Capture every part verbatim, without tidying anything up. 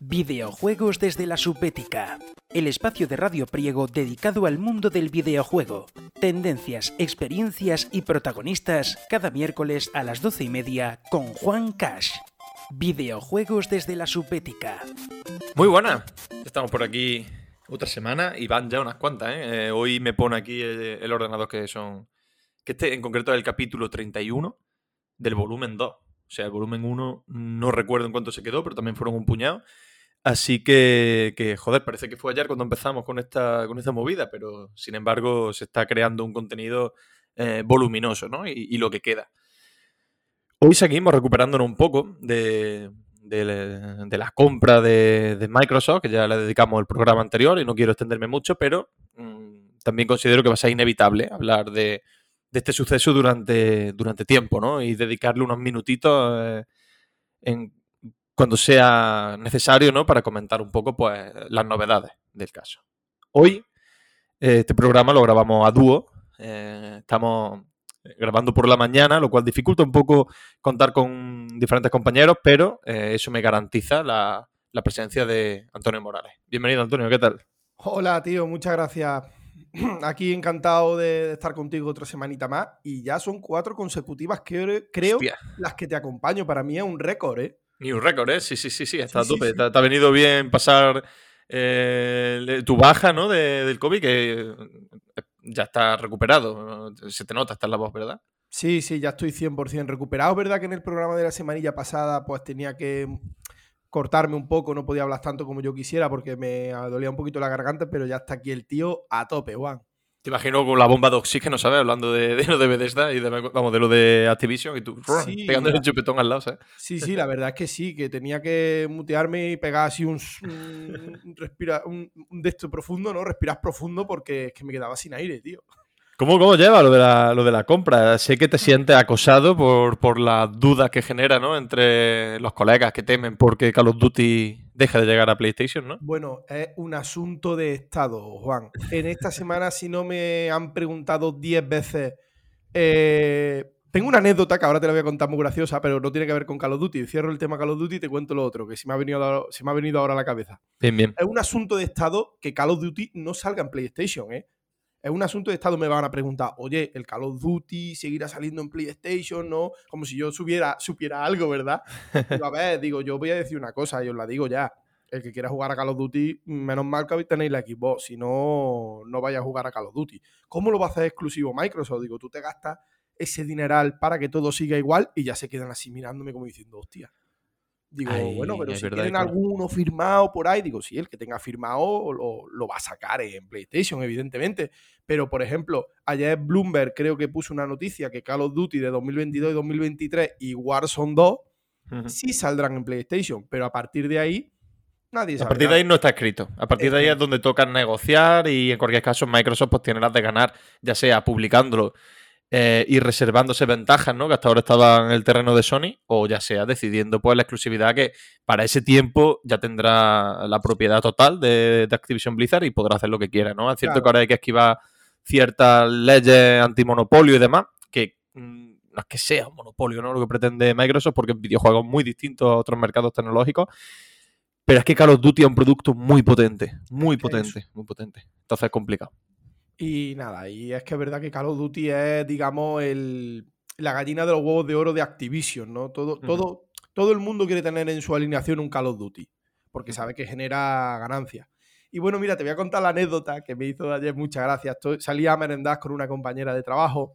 Videojuegos desde la subética. El espacio de Radio Priego dedicado al mundo del videojuego. Tendencias, experiencias y protagonistas cada miércoles a las doce y media con Juan Cash. Videojuegos desde la subética. Muy buenas. Estamos por aquí otra semana y van ya unas cuantas, ¿eh? Eh, hoy me pone aquí el, el ordenador que son... Que este en concreto es el capítulo treinta y uno del volumen dos. O sea, el volumen uno no recuerdo en cuánto se quedó, pero también fueron un puñado. Así que, que, joder, parece que fue ayer cuando empezamos con esta, con esta movida, pero sin embargo se está creando un contenido eh, voluminoso, ¿no? Y, y lo que queda. Hoy seguimos recuperándonos un poco de, de, de la compra de, de Microsoft, que ya le dedicamos el programa anterior y no quiero extenderme mucho, pero mmm, también considero que va a ser inevitable hablar de, de este suceso durante, durante tiempo, ¿no? Y dedicarle unos minutitos eh, en... cuando sea necesario, ¿no? Para comentar un poco, pues, las novedades del caso. Hoy, eh, este programa lo grabamos a dúo. Eh, estamos grabando por la mañana, lo cual dificulta un poco contar con diferentes compañeros, pero eh, eso me garantiza la, la presencia de Antonio Morales. Bienvenido, Antonio, ¿qué tal? Hola, tío, muchas gracias. Aquí encantado de estar contigo otra semanita más. Y ya son cuatro consecutivas que creo Hostia. las que te acompaño. Para mí es un récord, ¿eh? Ni un récord, ¿eh? Sí, sí, sí, sí, está Sí, a tope. sí, sí. Te, te ha venido bien pasar eh, tu baja, ¿no? De, del COVID, que eh, ya está recuperado. Se te nota, está en la voz, ¿verdad? Sí, sí, ya estoy cien por ciento recuperado. Es verdad que en el programa de la semanilla pasada pues tenía que cortarme un poco, no podía hablar tanto como yo quisiera porque me dolía un poquito la garganta, pero ya está aquí el tío a tope, Juan. Te imagino con la bomba de oxígeno, ¿sabes? Hablando de, de lo de Bethesda y de, vamos, de lo de Activision y tú Sí, pegando la... el chupetón al lado, ¿sabes? Sí, sí, la verdad es que sí, que tenía que mutearme y pegar así un, un, respira, un, un de esto profundo, ¿no? Respirar profundo porque es que me quedaba sin aire, tío. ¿Cómo, cómo lleva lo de, la, lo de la compra? Sé que te sientes acosado por, por las dudas que genera, ¿no? Entre los colegas que temen porque Call of Duty deja de llegar a PlayStation, ¿no? Bueno, es un asunto de estado, Juan. En esta semana, si no me han preguntado diez veces... Eh, tengo una anécdota que ahora te la voy a contar muy graciosa, pero no tiene que ver con Call of Duty. Cierro el tema Call of Duty y te cuento lo otro, que se me ha venido, se me ha venido ahora a la cabeza. Bien, bien. Es un asunto de estado que Call of Duty no salga en PlayStation, ¿eh? Es un asunto de estado, me van a preguntar, oye, ¿el Call of Duty seguirá saliendo en PlayStation? ¿No? Como si yo supiera, supiera algo, ¿verdad? Digo, a ver, digo, yo voy a decir una cosa y os la digo ya. El que quiera jugar a Call of Duty, menos mal que tenéis la Xbox, si no, no vaya a jugar a Call of Duty. ¿Cómo lo va a hacer exclusivo Microsoft? Digo, tú te gastas ese dineral para que todo siga igual y ya se quedan así mirándome como diciendo, hostia. Digo, Ay, bueno, pero si verdad, tienen claro. alguno firmado por ahí, digo, sí, el que tenga firmado lo, lo va a sacar en PlayStation, evidentemente. Pero, por ejemplo, ayer Bloomberg creo que puso una noticia que Call of Duty de dos mil veintidós y dos mil veintitrés y Warzone dos uh-huh. sí saldrán en PlayStation, pero a partir de ahí nadie sabe. A partir de ahí no está escrito. A partir de ahí es donde toca negociar y en cualquier caso Microsoft pues tiene las de ganar, ya sea publicándolo Eh, y reservándose ventajas, ¿no? Que hasta ahora estaban en el terreno de Sony, o ya sea decidiendo pues la exclusividad que para ese tiempo ya tendrá la propiedad total de, de Activision Blizzard y podrá hacer lo que quiera, ¿no? Es cierto claro. que ahora hay que esquivar ciertas leyes antimonopolio y demás, que mmm, no es que sea un monopolio, ¿no? Lo que pretende Microsoft, porque es videojuegos muy distintos a otros mercados tecnológicos, pero es que Call of Duty es un producto muy potente, muy potente, muy potente. Entonces es complicado. Y nada, y es que es verdad que Call of Duty es, digamos, el, la gallina de los huevos de oro de Activision, ¿no? Todo, uh-huh. todo, todo el mundo quiere tener en su alineación un Call of Duty, porque uh-huh. sabe que genera ganancias. Y bueno, mira, te voy a contar la anécdota que me hizo ayer muchas gracias. Estoy, salí a merendar con una compañera de trabajo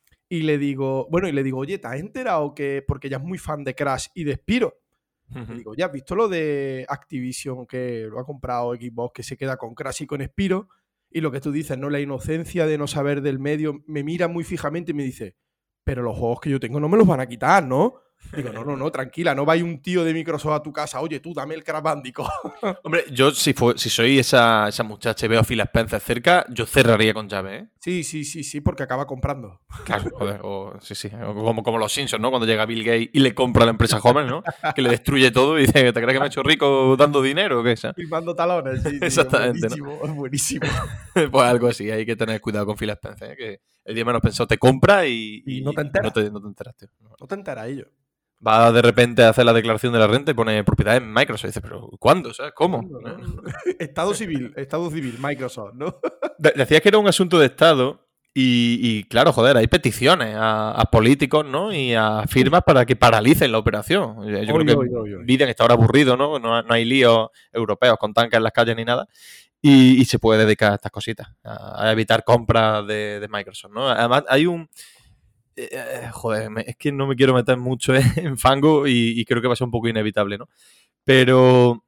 y le digo, bueno, y le digo, oye, ¿te has enterado que, porque ella es muy fan de Crash y de Spyro? Uh-huh. Le digo, ¿ya has visto lo de Activision que lo ha comprado Xbox, que se queda con Crash y con Spyro? Y lo que tú dices, ¿no? La inocencia de no saber del medio, me mira muy fijamente y me dice, pero los juegos que yo tengo no me los van a quitar, ¿no? Digo, no, no, no, tranquila, no vaya un tío de Microsoft a tu casa, oye, tú dame el Crash Bandicoot. Hombre, yo si, fue, si soy esa, esa muchacha y veo a Phil Spencer cerca, yo cerraría con llave, ¿eh? Sí, sí, sí, sí, porque acaba comprando. Claro, joder, o, sí, sí, o como, como los Simpsons, ¿no? Cuando llega Bill Gates y le compra a la empresa joven, ¿no? Que le destruye todo y dice, ¿te crees que me ha hecho rico dando dinero o qué? ¿sabes? Firmando talones, sí, sí. Exactamente, buenísimo, ¿no? buenísimo. Pues algo así, hay que tener cuidado con Phil Spencer, ¿eh? Que el día menos pensado te compra y, y, y no te enteras. No te, no te enteras, tío. No te enteras, ellos. Va de repente a hacer la declaración de la renta y pone propiedad en Microsoft. Y dice, ¿pero cuándo? ¿Sabes? ¿Cómo? ¿Cuándo, no? Estado civil, Estado civil, Microsoft, ¿no? Decías que era un asunto de Estado y, y claro, joder, hay peticiones a, a políticos, ¿no? Y a firmas para que paralicen la operación. Yo Oy, creo que oy, oy, oy. Biden está ahora aburrido, ¿no? ¿no? No hay líos europeos con tanques en las calles ni nada. Y, y se puede dedicar a estas cositas, a, a evitar compras de, de Microsoft, ¿no? Además, hay un... Eh, joder, me, es que no me quiero meter mucho en, en fango y, y creo que va a ser un poco inevitable, ¿no? Pero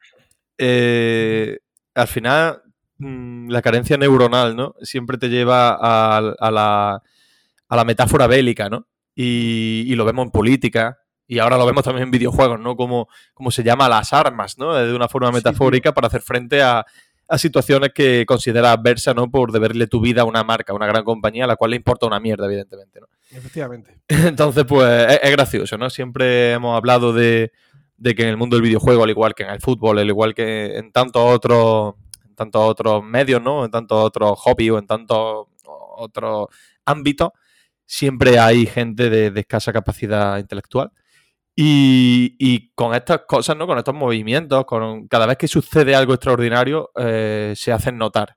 eh, al final mmm, la carencia neuronal, ¿no? Siempre te lleva a, a, la, a la metáfora bélica, ¿no? Y, y lo vemos en política y ahora lo vemos también en videojuegos, ¿no? Como, como se llama las armas, ¿no? De una forma metafórica, sí, para hacer frente a, a situaciones que consideras adversas, ¿no? Por deberle tu vida a una marca, a una gran compañía, a la cual le importa una mierda, evidentemente, ¿no? Efectivamente. Entonces, pues, es, es gracioso, ¿no? Siempre hemos hablado de, de que en el mundo del videojuego, al igual que en el fútbol, al igual que en tantos otros, en tantos otros medios, ¿no? En tantos otros hobbies o en tantos otros ámbitos, siempre hay gente de, de escasa capacidad intelectual. Y, y con estas cosas, ¿no? Con estos movimientos, con cada vez que sucede algo extraordinario, eh, se hacen notar.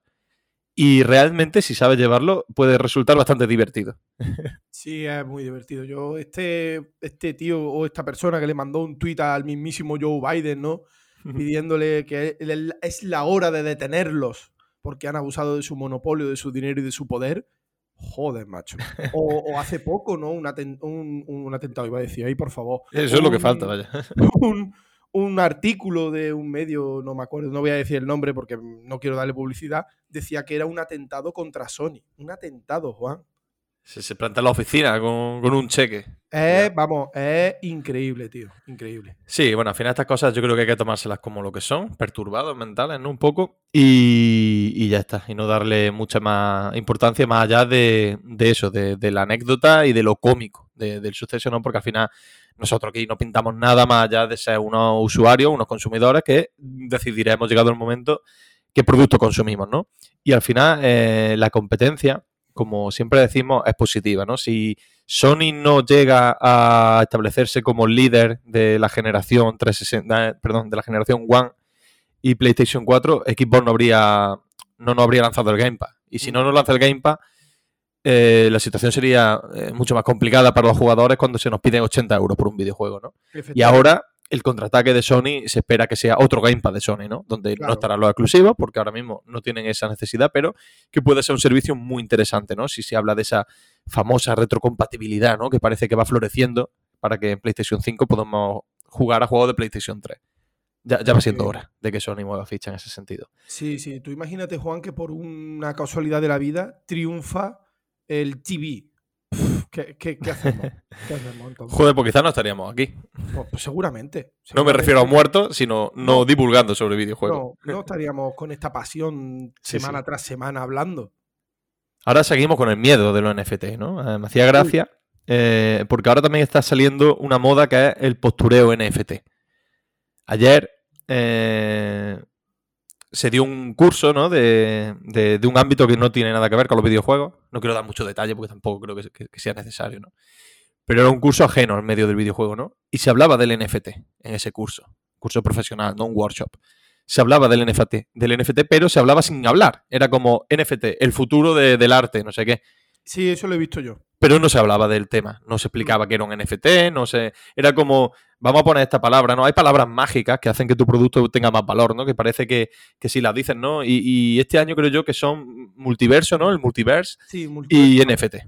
Y realmente, si sabes llevarlo, puede resultar bastante divertido. Sí, es muy divertido. Yo, este, este tío o esta persona que le mandó un tuit al mismísimo Joe Biden, ¿no? Pidiéndole que es la hora de detenerlos porque han abusado de su monopolio, de su dinero y de su poder. Joder, macho. O, o hace poco, ¿no? Un, atent, un, un atentado, iba a decir, ahí, por favor. Eso un, es lo que falta, vaya. Un, un artículo de un medio, no me acuerdo, no voy a decir el nombre porque no quiero darle publicidad, decía que era un atentado contra Sony. Un atentado, Juan. Se, se planta en la oficina con, con un cheque. Es, vamos, es increíble, tío, increíble. Sí, bueno, al final estas cosas yo creo que hay que tomárselas como lo que son, perturbados mentales, ¿no? Un poco, y, y ya está, y no darle mucha más importancia más allá de, de eso, de, de la anécdota y de lo cómico de, del suceso, ¿no? Porque al final nosotros aquí no pintamos nada más allá de ser unos usuarios, unos consumidores que decidiremos, llegado el momento, qué producto consumimos, ¿no? Y al final eh, la competencia, como siempre decimos, es positiva, ¿no? Si Sony no llega a establecerse como líder de la generación trescientos sesenta, perdón, de la generación One y PlayStation cuatro, Xbox no habría no, no habría lanzado el Game Pass. Y si no nos lanza el Game Pass, eh, la situación sería eh, mucho más complicada para los jugadores cuando se nos piden ochenta euros por un videojuego, ¿no? Y ahora el contraataque de Sony se espera que sea otro Game Pass de Sony, ¿no? Donde claro, no estarán los exclusivos, porque ahora mismo no tienen esa necesidad, pero que puede ser un servicio muy interesante, ¿no? Si se habla de esa famosa retrocompatibilidad, ¿no? Que parece que va floreciendo para que en PlayStation cinco podamos jugar a juegos de PlayStation tres. Ya, ya va siendo hora de que Sony mueva ficha en ese sentido. Sí, sí. Tú imagínate, Juan, que por una casualidad de la vida triunfa el T V. ¿Qué, qué, qué hacemos? ¿Qué hacemos Joder, pues quizás no estaríamos aquí. Pues, pues seguramente, seguramente. No me refiero a muertos, sino no, no divulgando sobre videojuegos. No, no estaríamos con esta pasión semana sí, sí. tras semana hablando. Ahora seguimos con el miedo de los N F T, ¿no? Me hacía gracia eh, porque ahora también está saliendo una moda que es el postureo N F T. Ayer eh, se dio un curso, ¿no? De, de, de un ámbito que no tiene nada que ver con los videojuegos. No quiero dar mucho detalle porque tampoco creo que, que, que sea necesario, ¿no? Pero era un curso ajeno al medio del videojuego, ¿no? Y se hablaba del N F T en ese curso. Curso profesional, no un workshop. Se hablaba del N F T, del N F T, pero se hablaba sin hablar. Era como N F T, el futuro de, del arte, no sé qué. Sí, eso lo he visto yo. Pero no se hablaba del tema, no se explicaba que era un N F T, no se... Era como, vamos a poner esta palabra, ¿no? Hay palabras mágicas que hacen que tu producto tenga más valor, ¿no? Que parece que, que sí las dicen, ¿no? Y, y este año creo yo que son multiverso, ¿no? El multiverse, sí, multiverso. Y N F T.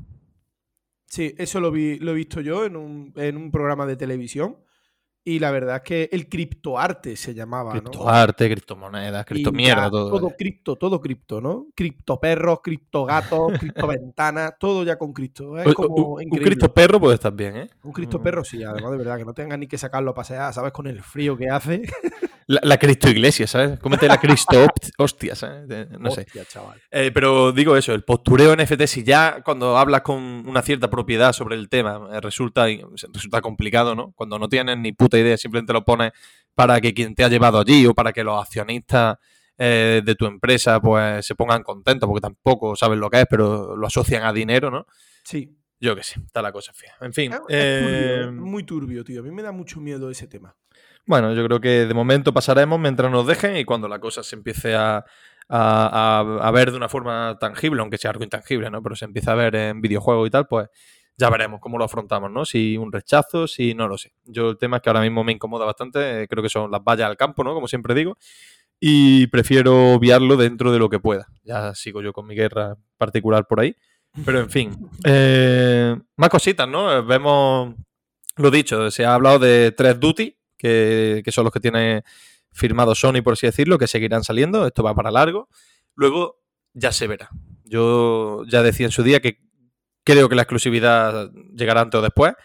Sí, eso lo, vi, lo he visto yo en un, en un programa de televisión. Y la verdad es que el criptoarte se llamaba, ¿no? Criptoarte, criptomonedas, criptomierda, todo. Todo vale. cripto, todo cripto, ¿no? Criptoperros, criptogatos, criptoventanas, todo ya con cripto. Es como un, increíble. Un criptoperro puede estar bien, ¿eh? Un criptoperro sí, además de verdad, que no tengan ni que sacarlo a pasear, ¿sabes? Con el frío que hace. La, la cristoiglesia, ¿sabes? Cómete la cristo hostia, ¿sabes? No sé. Hostia, chaval. Eh, pero digo eso, el postureo N F T, si ya cuando hablas con una cierta propiedad sobre el tema eh, resulta, resulta complicado, ¿no? Cuando no tienes ni puta idea, simplemente lo pones para que quien te ha llevado allí o para que los accionistas eh, de tu empresa pues se pongan contentos, porque tampoco saben lo que es, pero lo asocian a dinero, ¿no? Sí. Yo qué sé, está la cosa fea. En fin. Es, es turbio, Eh, es muy turbio, tío. A mí me da mucho miedo ese tema. bueno, yo creo que de momento pasaremos mientras nos dejen y cuando la cosa se empiece a, a, a, a ver de una forma tangible, aunque sea algo intangible, ¿no? Pero se empieza a ver en videojuegos y tal, pues ya veremos cómo lo afrontamos, ¿no? Si un rechazo, si no lo sé. Yo el tema es que ahora mismo me incomoda bastante, eh, creo que son las vallas al campo, ¿no? Como siempre digo, y prefiero obviarlo dentro de lo que pueda. Ya sigo yo con mi guerra particular por ahí. Pero en fin, eh, más cositas, ¿no? Vemos, lo dicho, se ha hablado de tres Duty, que, que son los que tiene firmado Sony, por así decirlo, que seguirán saliendo, esto va para largo. Luego ya se verá. Yo ya decía en su día que creo que la exclusividad llegará antes o después,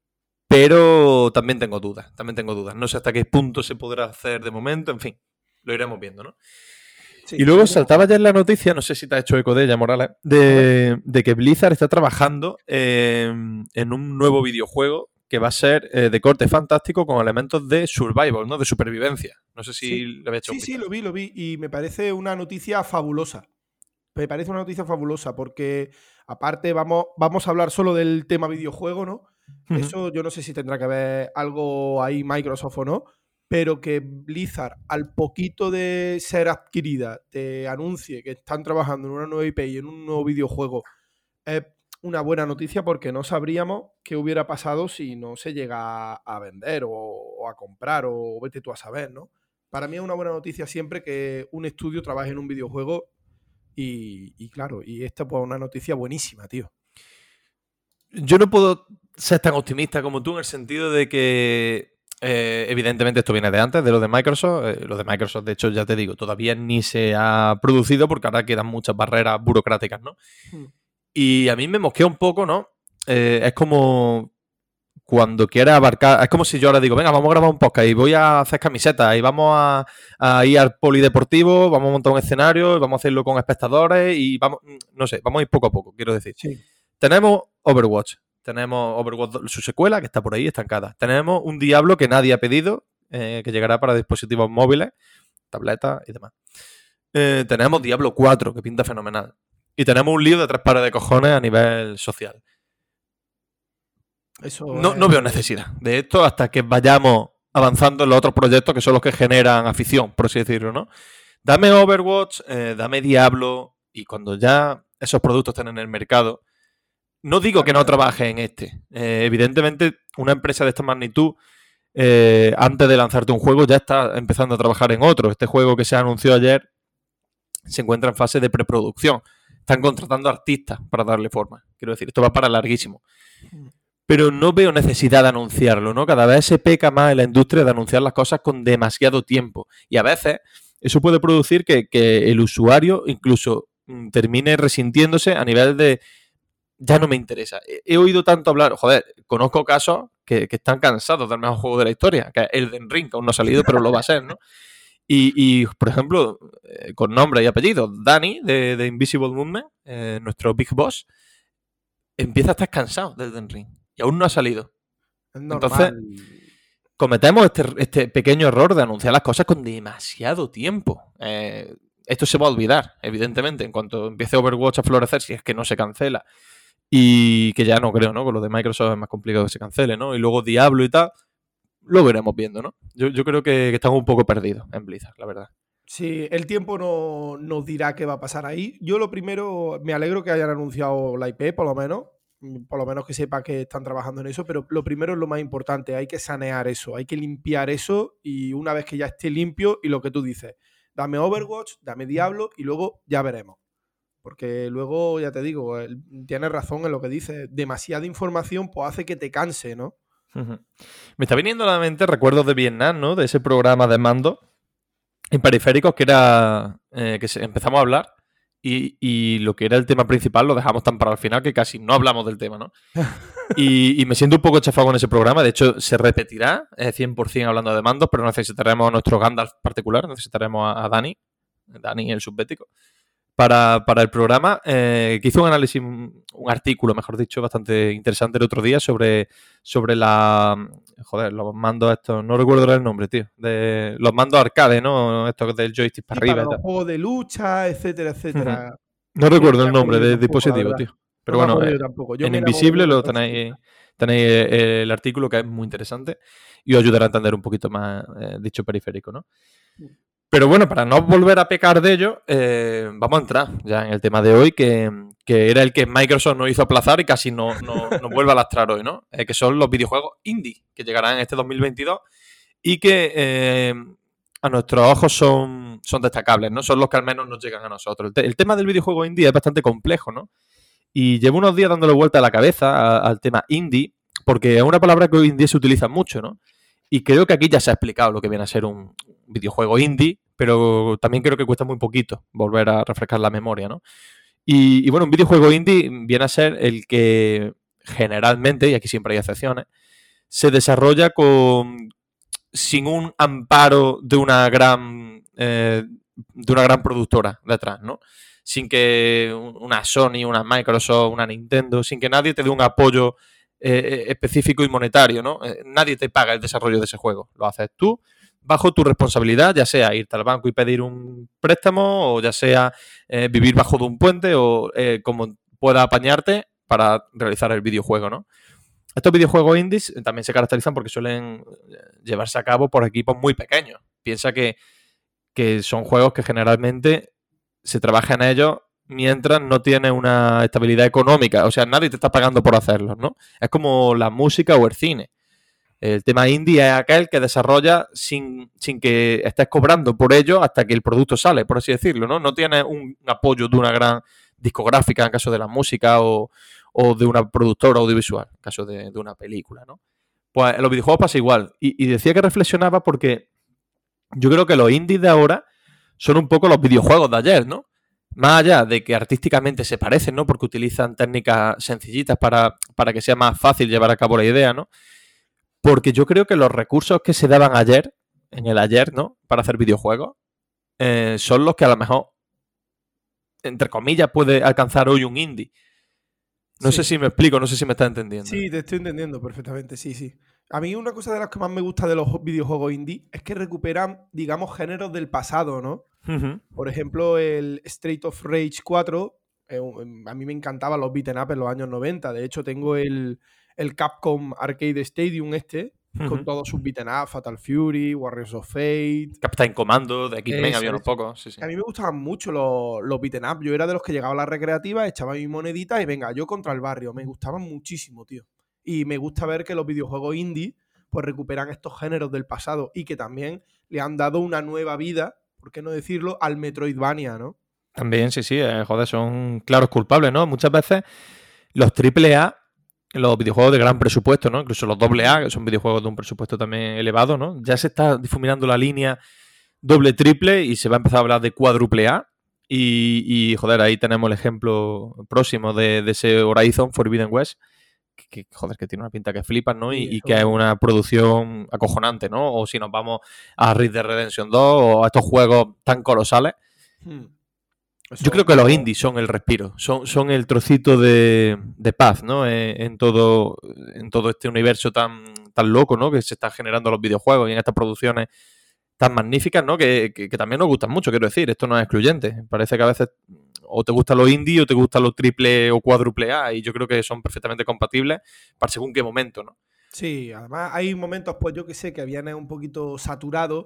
pero también tengo dudas, también tengo dudas. No sé hasta qué punto se podrá hacer de momento, en fin, lo iremos viendo, ¿no? Sí, y luego no. saltaba ya en la noticia, no sé si te has hecho eco de ella, Morales, de, de que Blizzard está trabajando eh, en un nuevo videojuego que va a ser eh, de corte fantástico con elementos de survival, ¿no? De supervivencia. No sé si Sí, le había hecho sí, un sí, vistazo. lo vi, lo vi. Y me parece una noticia fabulosa. Me parece una noticia fabulosa porque, aparte, vamos, vamos a hablar solo del tema videojuego, ¿no? Uh-huh. Eso yo no sé si tendrá que ver algo ahí Microsoft o no, pero que Blizzard, al poquito de ser adquirida, te anuncie que están trabajando en una nueva I P y en un nuevo videojuego, es una buena noticia porque no sabríamos qué hubiera pasado si no se llega a vender o, o a comprar o vete tú a saber, ¿no? Para mí es una buena noticia siempre que un estudio trabaje en un videojuego y, y claro, y esta pues una noticia buenísima, tío. Yo no puedo ser tan optimista como tú en el sentido de que eh, evidentemente esto viene de antes, de lo de Microsoft. Eh, lo de Microsoft, de hecho, ya te digo, todavía ni se ha producido porque ahora quedan muchas barreras burocráticas, ¿no? Hmm. Y a mí me mosquea un poco, ¿no? Eh, es como cuando quieres abarcar, es como si yo ahora digo, venga, vamos a grabar un podcast y voy a hacer camisetas y vamos a, a ir al polideportivo, vamos a montar un escenario y vamos a hacerlo con espectadores y vamos, no sé, vamos a ir poco a poco, quiero decir. Sí. Tenemos Overwatch, tenemos Overwatch, su secuela, que está por ahí, estancada. Tenemos un Diablo que nadie ha pedido, eh, que llegará para dispositivos móviles, tabletas y demás. Eh, tenemos Diablo cuatro, que pinta fenomenal. Y tenemos un lío de tres pares de cojones a nivel social. Eso no, es... no veo necesidad de esto hasta que vayamos avanzando en los otros proyectos que son los que generan afición, por así decirlo, ¿no? Dame Overwatch, eh, dame Diablo, y cuando ya esos productos estén en el mercado, no digo que no trabaje en este. Eh, evidentemente, una empresa de esta magnitud, eh, antes de lanzarte un juego, ya está empezando a trabajar en otro. Este juego que se anunció ayer se encuentra en fase de preproducción. Están contratando artistas para darle forma. Quiero decir, esto va para larguísimo. Pero no veo necesidad de anunciarlo, ¿no? Cada vez se peca más en la industria de anunciar las cosas con demasiado tiempo. Y a veces eso puede producir que, que el usuario incluso mm, termine resintiéndose a nivel de ya no me interesa. He, he oído tanto hablar, joder, conozco casos que, que están cansados del mejor juego de la historia, que es Elden Ring, que aún no ha salido, pero lo va a ser, ¿no? Y, y por ejemplo, eh, con nombre y apellido, Dani, de, de Invisible Movement, eh, nuestro Big Boss, empieza a estar cansado de Elden Ring. Y aún no ha salido. Es normal. Entonces, cometemos este, este pequeño error de anunciar las cosas con demasiado tiempo. Eh, esto se va a olvidar, evidentemente, en cuanto empiece Overwatch a florecer, si es que no se cancela. Y que ya no creo, ¿no? Con lo de Microsoft es más complicado que se cancele, ¿no? Y luego Diablo y tal, lo veremos viendo, ¿no? Yo, yo creo que, que estamos un poco perdidos en Blizzard, la verdad. Sí, el tiempo no, nos dirá qué va a pasar ahí. Yo lo primero, me alegro que hayan anunciado la I P, por lo menos. Por lo menos que sepa que están trabajando en eso, pero lo primero es lo más importante, hay que sanear eso, hay que limpiar eso y una vez que ya esté limpio y lo que tú dices, dame Overwatch, dame Diablo y luego ya veremos. Porque luego, ya te digo, tienes razón en lo que dices, demasiada información pues hace que te canse, ¿no? Uh-huh. Me está viniendo a la mente recuerdos de Vietnam, ¿no? De ese programa de mando en periféricos que era eh, que se, empezamos a hablar y, y lo que era el tema principal lo dejamos tan para el final que casi no hablamos del tema, ¿no? y, y me siento un poco chafado con ese programa. De hecho, se repetirá eh, cien por ciento hablando de mandos, pero necesitaremos a nuestro Gandalf particular, necesitaremos a, a Dani, Dani el subbético, para, para el programa, eh, que hizo un análisis, un, un artículo, mejor dicho, bastante interesante el otro día sobre, sobre la... Joder, los mandos estos, no recuerdo el nombre, tío. De los mandos arcade, ¿no? Estos del joystick para y arriba. Para los juegos de lucha, etcétera, etcétera. Uh-huh. No recuerdo el nombre del dispositivo, tío. Pero no me bueno, acuerdo eh, yo tampoco. Yo en me Invisible enamoré lo de tenéis, tenéis eh, el artículo, que es muy interesante y os ayudará a entender un poquito más eh, dicho periférico, ¿no? Pero bueno, para no volver a pecar de ello, eh, vamos a entrar ya en el tema de hoy, que, que era el que Microsoft nos hizo aplazar y casi no, no, nos vuelve a lastrar hoy, ¿no? Eh, que son los videojuegos indie, que llegarán en este dos mil veintidós y que eh, a nuestros ojos son, son destacables, ¿no? Son los que al menos nos llegan a nosotros. El, te- el tema del videojuego indie es bastante complejo, ¿no? Y llevo unos días dándole vuelta a la cabeza a- al tema indie, porque es una palabra que hoy en día se utiliza mucho, ¿no? Y creo que aquí ya se ha explicado lo que viene a ser un videojuego indie, pero también creo que cuesta muy poquito volver a refrescar la memoria, ¿no? Y, y bueno, un videojuego indie viene a ser el que generalmente, y aquí siempre hay excepciones, se desarrolla con sin un amparo de una gran eh, de una gran productora detrás, ¿no? Sin que una Sony, una Microsoft, una Nintendo, sin que nadie te dé un apoyo eh, específico y monetario, ¿no? Eh, nadie te paga el desarrollo de ese juego. Lo haces tú bajo tu responsabilidad, ya sea irte al banco y pedir un préstamo, o ya sea eh, vivir bajo de un puente, o eh, como pueda apañarte para realizar el videojuego, ¿no? Estos videojuegos indies también se caracterizan porque suelen llevarse a cabo por equipos muy pequeños. Piensa que, que son juegos que generalmente se trabaja en ellos mientras no tienes una estabilidad económica. O sea, nadie te está pagando por hacerlos, ¿no? Es como la música o el cine. El tema indie es aquel que desarrolla sin, sin que estés cobrando por ello hasta que el producto sale, por así decirlo, ¿no? No tienes un apoyo de una gran discográfica en caso de la música, o, o de una productora audiovisual en caso de, de una película, ¿no? Pues en los videojuegos pasa igual. Y, y decía que reflexionaba porque yo creo que los indies de ahora son un poco los videojuegos de ayer, ¿no? Más allá de que artísticamente se parecen, ¿no? Porque utilizan técnicas sencillitas para, para que sea más fácil llevar a cabo la idea, ¿no? Porque yo creo que los recursos que se daban ayer, en el ayer, ¿no? Para hacer videojuegos, eh, son los que a lo mejor, entre comillas, puede alcanzar hoy un indie. No Sí. sé si me explico, no sé si me estás entendiendo. Sí, te estoy entendiendo perfectamente, sí, sí. A mí una cosa de las que más me gusta de los videojuegos indie es que recuperan, digamos, géneros del pasado, ¿no? Uh-huh. Por ejemplo, el Street of Rage cuatro, eh, a mí me encantaban los beat'em up en los años noventa. De hecho, tengo el, el Capcom Arcade Stadium este, Uh-huh. con todos sus beat'em up, Fatal Fury, Warriors of Fate. Captain Commando, de X-Men Eso, había unos eso. pocos. Sí, sí. A mí me gustaban mucho los, los beat'em up. Yo era de los que llegaba a la recreativa, echaba mi monedita y venga, yo contra el barrio. Me gustaban muchísimo, tío. Y me gusta ver que los videojuegos indie pues recuperan estos géneros del pasado y que también le han dado una nueva vida, ¿por qué no decirlo?, al Metroidvania, ¿no? También, sí, sí, eh, joder, son claros culpables, ¿no? Muchas veces los triple A, los videojuegos de gran presupuesto, ¿no? Incluso los doble A, que son videojuegos de un presupuesto también elevado, ¿no? Ya se está difuminando la línea doble, triple, y se va a empezar a hablar de cuádruple A. Y, y joder, ahí tenemos el ejemplo próximo de, de ese Horizon Forbidden West, que, que, joder, que tiene una pinta que flipas, ¿no? Y, Sí, y que es eso. una producción acojonante, ¿no? O si nos vamos a Red Dead Redemption dos o a estos juegos tan colosales. Hmm. Yo Eso creo que los como- indies son el respiro, son, son el trocito de, de paz, ¿no? En, en todo, en todo este universo tan, tan loco, ¿no? Que se están generando los videojuegos y en estas producciones tan magníficas, ¿no? Que, que, que también nos gustan mucho, quiero decir, esto no es excluyente. Parece que a veces o te gustan los indie o te gustan los triple o cuádruple A, y yo creo que son perfectamente compatibles para según qué momento, ¿no? Sí, además hay momentos, pues yo que sé, que vienes un poquito saturado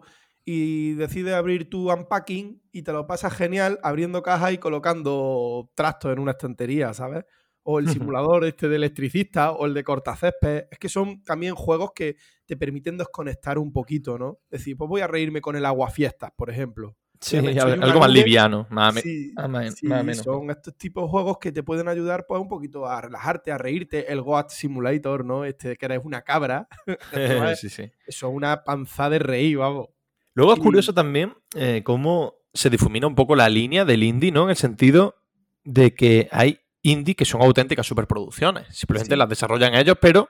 y decides abrir tu unpacking y te lo pasas genial abriendo cajas y colocando trastos en una estantería, ¿sabes? O el simulador este de electricista o el de cortacésped. Es que son también juegos que te permiten desconectar un poquito, ¿no? Es decir, pues voy a reírme con el aguafiestas, por ejemplo. Sí, Ya me echo yo una algo más nube. liviano, más, Sí, más, más, sí, más menos. son estos tipos de juegos que te pueden ayudar pues un poquito a relajarte, a reírte. El Goat Simulator, ¿no? Este que eres una cabra. Esto es, Sí, sí. eso es una panza de reír, vamos. Luego es Y- curioso también eh, cómo se difumina un poco la línea del indie, ¿no? En el sentido de que hay indie que son auténticas superproducciones. Simplemente Sí. las desarrollan ellos, pero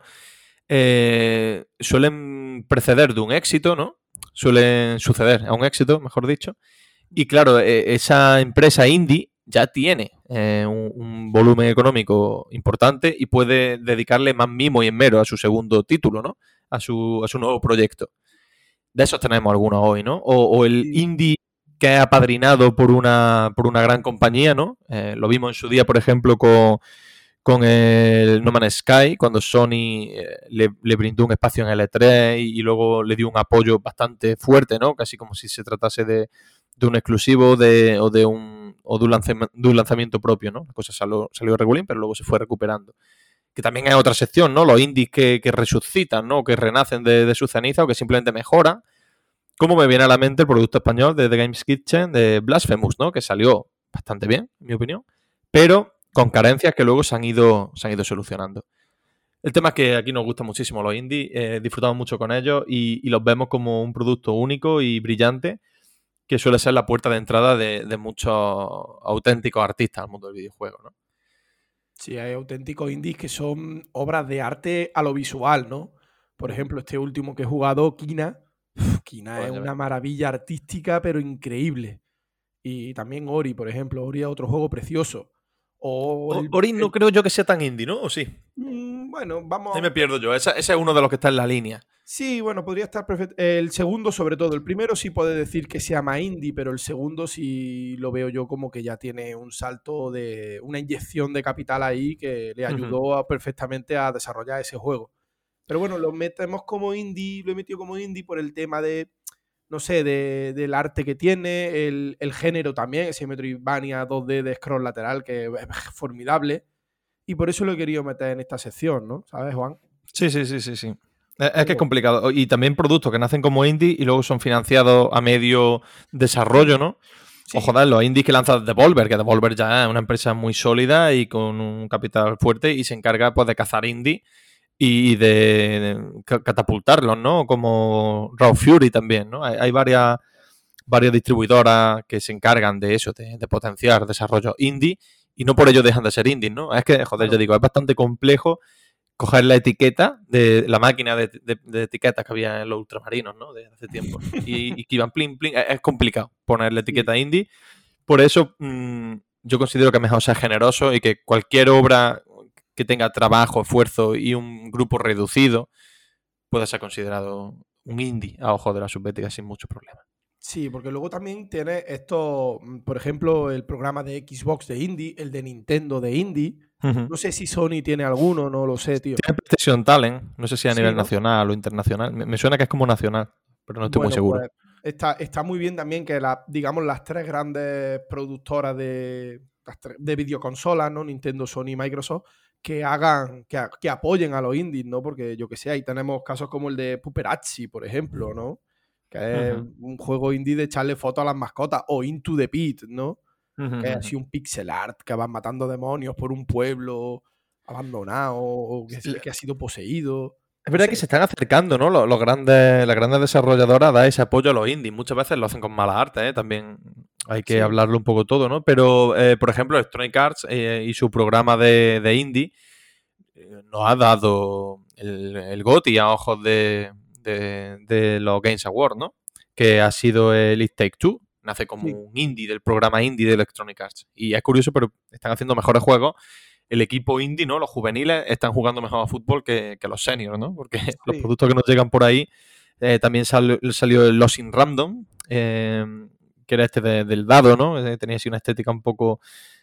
eh, suelen preceder de un éxito, ¿no? Suelen suceder a un éxito, mejor dicho. Y claro, eh, esa empresa indie ya tiene eh, un, un volumen económico importante y puede dedicarle más mimo y esmero a su segundo título, ¿no? A su, a su nuevo proyecto. De esos tenemos algunos hoy, ¿no? O, o el Sí. indie que es apadrinado por una, por una gran compañía, ¿no? Eh, lo vimos en su día, por ejemplo, con, con el No Man's Sky, cuando Sony eh, le, le brindó un espacio en el E tres y, y luego le dio un apoyo bastante fuerte, ¿no? Casi como si se tratase de, de un exclusivo de, o de un, o de un, lanzamiento, de un lanzamiento propio, ¿no? La cosa salió, salió regulín, pero luego se fue recuperando. Que también hay otra sección, ¿no? Los indies que, que resucitan, ¿no? Que renacen de, de su ceniza o que simplemente mejoran. Como me viene a la mente el producto español de The Games Kitchen de Blasphemous, ¿no? Que salió bastante bien, en mi opinión, pero con carencias que luego se han ido, se han ido solucionando. El tema es que aquí nos gustan muchísimo los indies, eh, disfrutamos mucho con ellos y, y los vemos como un producto único y brillante que suele ser la puerta de entrada de, de muchos auténticos artistas al mundo del videojuego, ¿no? Sí, hay auténticos indies que son obras de arte a lo visual, ¿no? Por ejemplo, este último que he jugado, Kina. Uf, Kina Pues es ya una ves. maravilla artística, pero increíble. Y también Ori, por ejemplo. Ori es otro juego precioso. O O- el, Ori no el- creo yo que sea tan indie, ¿no? ¿O sí? mm, bueno, Ahí vamos. me pierdo yo. Ese, ese es uno de los que está en la línea. Sí, bueno, podría estar perfecto. El segundo, sobre todo. El primero sí puede decir que se llama indie, pero el segundo sí lo veo yo como que ya tiene un salto de. Una inyección de capital ahí que le Ujú. ayudó a- perfectamente a desarrollar ese juego. Pero bueno, lo metemos como indie, lo he metido como indie por el tema de, no sé, de- del arte que tiene, el, el género también, ese Metroidvania dos D de scroll lateral que es formidable. Y por eso lo he querido meter en esta sección, ¿no? ¿Sabes, Juan? Sí, sí, sí, sí, sí. Es, es que es Pero- complicado. Y también productos que nacen como indie y luego son financiados a medio desarrollo, ¿no? O Sí, joder, los indies que lanza Devolver, que Devolver ya es una empresa muy sólida y con un capital fuerte y se encarga pues de cazar indie y de, de ca- catapultarlos, ¿no? Como Raw Fury también, ¿no? Hay, hay varias, varias distribuidoras que se encargan de eso, de, de potenciar desarrollos indie y no por ello dejan de ser indies, ¿no? Es que, joder, claro. yo digo, es bastante complejo coger la etiqueta de la máquina de, de- de etiquetas que había en los ultramarinos, ¿no? De hace tiempo. Y, y que iban plin, plin. Es, es complicado poner la etiqueta Sí. indie. Por eso mmm, yo considero que es mejor ser generoso y que cualquier obra que tenga trabajo, esfuerzo y un grupo reducido pueda ser considerado un indie a ojos de la subbética sin mucho problema. Sí, porque luego también tiene esto, mm, por ejemplo, el programa de Xbox de indie, el de Nintendo de indie. Ujú. No sé si Sony tiene alguno, no lo sé, tío. Tiene PlayStation Talent, no sé si a Sí, nivel ¿no? nacional o internacional. Me, me suena que es como nacional, pero no estoy muy Bueno, seguro. pues está, está muy bien también que la, digamos, las tres grandes productoras de, las tres- de videoconsolas, ¿no? Nintendo, Sony y Microsoft, que hagan, que, a- que apoyen a los indies, ¿no? Porque yo que sé, ahí tenemos casos como el de Puperazzi, por ejemplo, ¿no? Que es Ujú. un juego indie de echarle fotos a las mascotas, o Into the Pit, ¿no? Ujú, Que es ujú. así un pixel art, que van matando demonios por un pueblo abandonado, o que, Le- que ha sido poseído. Es No verdad que sé. se están acercando, ¿no? Los, los grandes, las grandes desarrolladoras a dar ese apoyo a los indies. Muchas veces lo hacen con mala arte, ¿eh? También hay que Sí, hablarlo un poco todo, ¿no? Pero, eh, por ejemplo, Electronic Arts eh, y su programa de, de indie eh, nos ha dado el, el GOTY a ojos de, de, de los Games Awards, ¿no? Que ha sido el It Take Two. Nace como sí. un indie del programa indie de Electronic Arts. Y es curioso, pero están haciendo mejores juegos. El equipo indie, ¿no? Los juveniles están jugando mejor a fútbol que, que los seniors, ¿no? Porque los Sí. productos que nos llegan por ahí, eh, también sal- salió el Lost in Random, eh, que era este de- del dado, ¿no? Eh, tenía así una estética un poco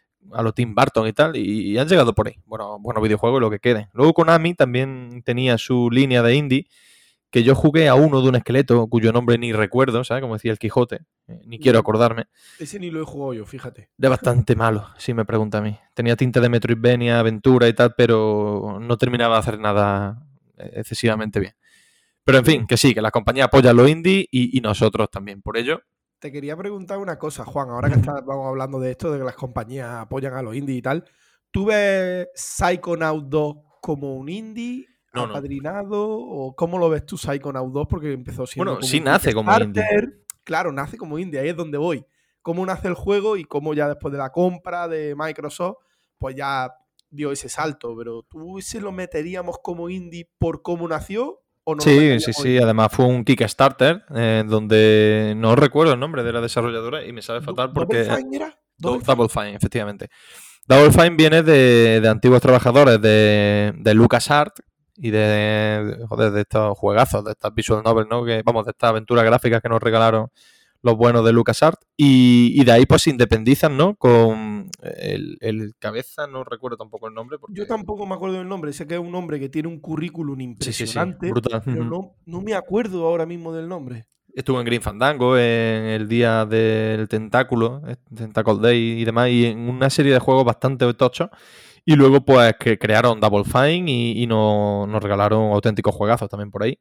a lo Tim Burton y tal, y, y han llegado por ahí. Bueno, buenos videojuegos y lo que quede. Luego Konami también tenía su línea de indie, que yo jugué a uno de un esqueleto, cuyo nombre ni recuerdo, ¿sabes? Como decía el Quijote, eh, ni quiero Mm, acordarme. Ese ni lo he jugado yo, fíjate. De bastante malo, si me pregunta a mí. Tenía tinta de Metroidvania, aventura y tal, pero no terminaba de hacer nada eh, excesivamente bien. Pero en Oye, fin, que sí, que las compañías apoyan los indie y, y nosotros también. Por ello, te quería preguntar una cosa, Juan, ahora que estábamos hablando de esto, de que las compañías apoyan a los indies y tal. ¿Tú ves Psychonaut dos como un indie no, no. apadrinado? ¿O cómo lo ves tú Psychonaut dos? Porque empezó siendo Bueno, como sí un nace como indie. Kickstarter. Claro, nace como indie, ahí es donde voy. Cómo nace el juego y cómo ya después de la compra de Microsoft, pues ya dio ese salto. Pero ¿tú ese lo meteríamos como indie por cómo nació o no lo Sí, sí, meteríamos sí. indie? Además fue un Kickstarter eh, donde no recuerdo el nombre de la desarrolladora y me sabe Do- fatal ¿Double porque... Fine era? Do- ¿Double Fine? Double Fine, efectivamente. Double Fine viene de, de antiguos trabajadores de, de LucasArts y de, de, joder, de estos juegazos, de estas visual novels, ¿no? Que, vamos, de estas aventuras gráficas que nos regalaron los buenos de LucasArts, y, y de ahí pues se independizan, ¿no? Con el, el cabeza, no recuerdo tampoco el nombre. Porque... Yo tampoco me acuerdo del nombre, sé que es un hombre que tiene un currículum impresionante, sí, sí, sí, brutal. pero no, no me acuerdo ahora mismo del nombre. Estuvo en Green Fandango, en el día del Tentáculo, Tentacle Day y demás, y en una serie de juegos bastante tochos. Y luego, pues, que crearon Double Fine y, y nos, nos regalaron auténticos juegazos también por ahí.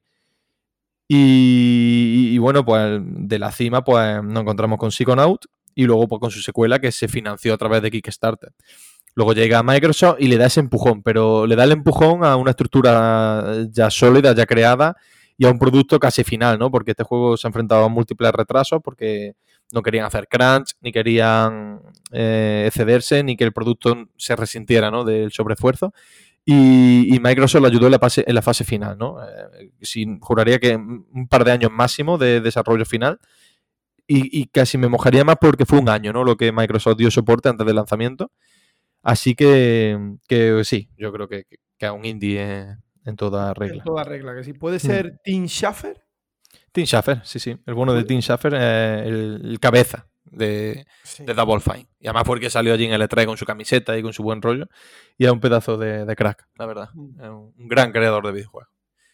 Y, y, y bueno, pues, de la cima, pues, nos encontramos con Psychonaut y luego, pues, con su secuela que se financió a través de Kickstarter. Luego llega Microsoft y le da ese empujón, pero le da el empujón a una estructura ya sólida, ya creada, y a un producto casi final, ¿no? Porque este juego se ha enfrentado a múltiples retrasos porque no querían hacer crunch, ni querían eh, excederse, ni que el producto se resintiera, ¿no? Del sobreesfuerzo. Y, y Microsoft lo ayudó en la fase, en la fase final, ¿no? Eh, sin, juraría que un par de años máximo de desarrollo final. Y, y casi me mojaría más porque fue un año, ¿no? Lo que Microsoft dio soporte antes del lanzamiento. Así que, que sí, yo creo que, que a un indie... Eh, en toda regla. En toda regla, que sí. ¿Puede ser mm. Tim Schafer? Tim Schafer, sí, sí. El bueno de Tim Schafer es el, el cabeza de, sí. de Double Fine. Y además porque salió allí en el E tres con su camiseta y con su buen rollo. Y es un pedazo de, de crack, la verdad. Mm. Es un, un gran creador de videojuegos.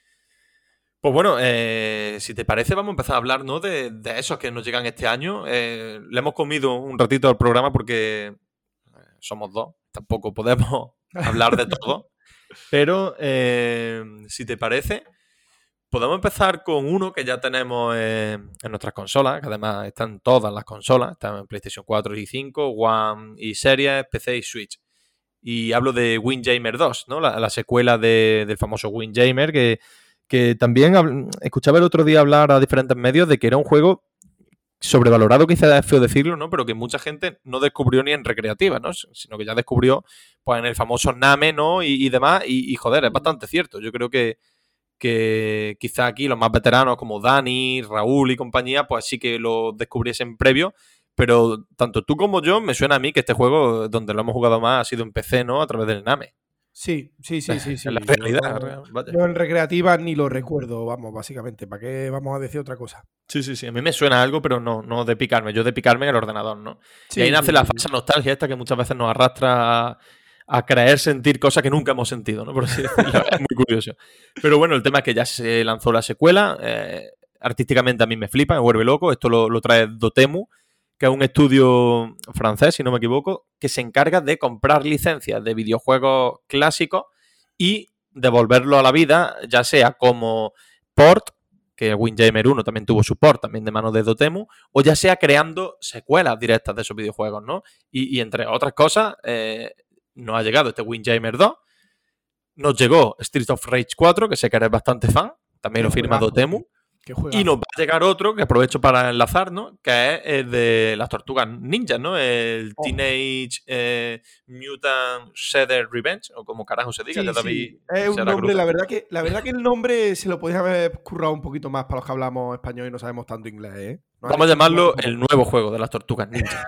Pues bueno, eh, si te parece, vamos a empezar a hablar, ¿no? de, de esos que nos llegan este año. Eh, le hemos comido un ratito al programa porque somos dos. Tampoco podemos hablar de todo. Pero, eh, si te parece, podemos empezar con uno que ya tenemos eh, en nuestras consolas, que además están todas las consolas, están en PlayStation cuatro y cinco, One y Series, P C y Switch. Y hablo de Windjammer dos, ¿no? La, la secuela de, del famoso Windjammer, que, que también escuchaba el otro día hablar a diferentes medios de que era un juego sobrevalorado, quizás es feo decirlo, ¿no? Pero que mucha gente no descubrió ni en recreativa, ¿no? Sino que ya descubrió pues en el famoso Name, ¿no? Y, y demás, y, y joder, es bastante cierto. Yo creo que, que quizá aquí los más veteranos como Dani, Raúl y compañía, pues sí que lo descubriesen previo, pero tanto tú como yo, me suena a mí que este juego, donde lo hemos jugado más, ha sido en P C, ¿no? A través del Name. Sí, sí, sí, sí. sí. En la realidad. Yo, yo en recreativa ni lo recuerdo, vamos, básicamente. ¿Para qué vamos a decir otra cosa? Sí, sí, sí. A mí me suena algo, pero no, no de picarme. Yo de picarme en el ordenador, ¿no? Sí, y ahí nace sí, la sí. falsa nostalgia esta que muchas veces nos arrastra a, a creer sentir cosas que nunca hemos sentido, ¿no? Por así decirlo. Es muy curioso. Pero bueno, el tema es que ya se lanzó la secuela. Eh, artísticamente a mí me flipa, me vuelve loco. Esto lo, lo trae Dotemu, que es un estudio francés, si no me equivoco, que se encarga de comprar licencias de videojuegos clásicos y devolverlo a la vida, ya sea como port, que Windjammer uno también tuvo su port, también de mano de Dotemu, o ya sea creando secuelas directas de esos videojuegos, ¿no? Y, y entre otras cosas, eh, nos ha llegado este Windjammer dos, nos llegó Streets of Rage cuatro, que sé que eres bastante fan, también lo firma Dotemu. Y nos va a llegar otro, que aprovecho para enlazar, ¿no? Que es el de las tortugas ninjas, ¿no? El oh. Teenage eh, Mutant Shredder Revenge, o como carajo se diga. Sí, ya David sí. Es un nombre, la verdad, que, la verdad que el nombre se lo podía haber currado un poquito más para los que hablamos español y no sabemos tanto inglés, ¿eh? No Vamos a llamarlo el nuevo juego de las tortugas ninjas.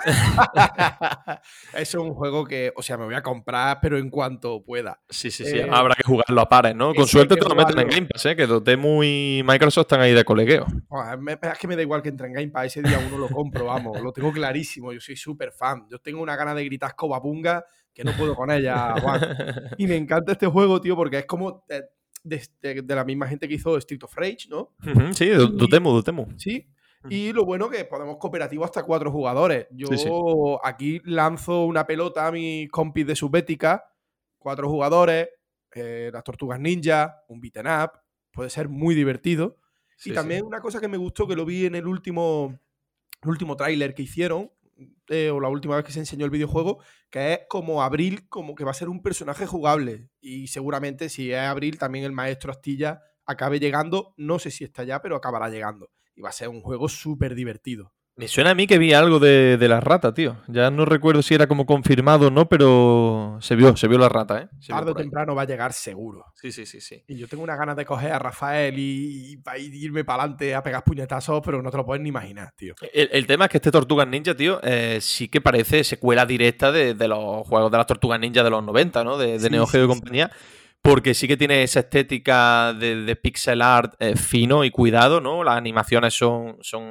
Es un juego que, o sea, me voy a comprar, pero en cuanto pueda. Sí, sí, sí. Eh, Habrá que jugarlo a pares, ¿no? Con suerte te lo meten en Game Pass, ¿eh? Que Dotemu y Microsoft están ahí de colegueo. Es que me da igual que entre en Game Pass. Ese día uno lo compro, vamos. Lo tengo clarísimo. Yo soy súper fan. Yo tengo una gana de gritar Cobabunga que no puedo con ella, Juan. Y me encanta este juego, tío, porque es como de, de, de, de la misma gente que hizo Street of Rage, ¿no? Uh-huh, sí, Dotemu, Dotemu. Sí. Y lo bueno que podemos cooperativo hasta cuatro jugadores. Yo sí, sí. aquí lanzo una pelota a mis compis de Subética, cuatro jugadores, eh, las tortugas ninja, un beaten up, puede ser muy divertido. Sí, y también sí. Una cosa que me gustó, que lo vi en el último, el último tráiler que hicieron, eh, o la última vez que se enseñó el videojuego, que es como Abril, como que va a ser un personaje jugable. Y seguramente si es Abril, también el maestro Astilla acabe llegando, no sé si está ya, pero acabará llegando. Y va a ser un juego súper divertido. Me suena a mí que vi algo de, de la rata, tío. Ya no recuerdo si era como confirmado o no, pero se vio, se vio la rata, ¿eh? Se Tarde o temprano va a llegar seguro. Sí, sí, sí, sí. Y yo tengo una ganas de coger a Rafael y, y irme para adelante a pegar puñetazos, pero no te lo puedes ni imaginar, tío. El, el tema es que este Tortugas Ninja, tío, eh, sí que parece secuela directa de, de los juegos de las Tortugas Ninja de los noventa, ¿no? De, de sí, Neo Geo sí, y compañía. Sí. Porque sí que tiene esa estética de, de pixel art eh, fino y cuidado, ¿no? Las animaciones son, son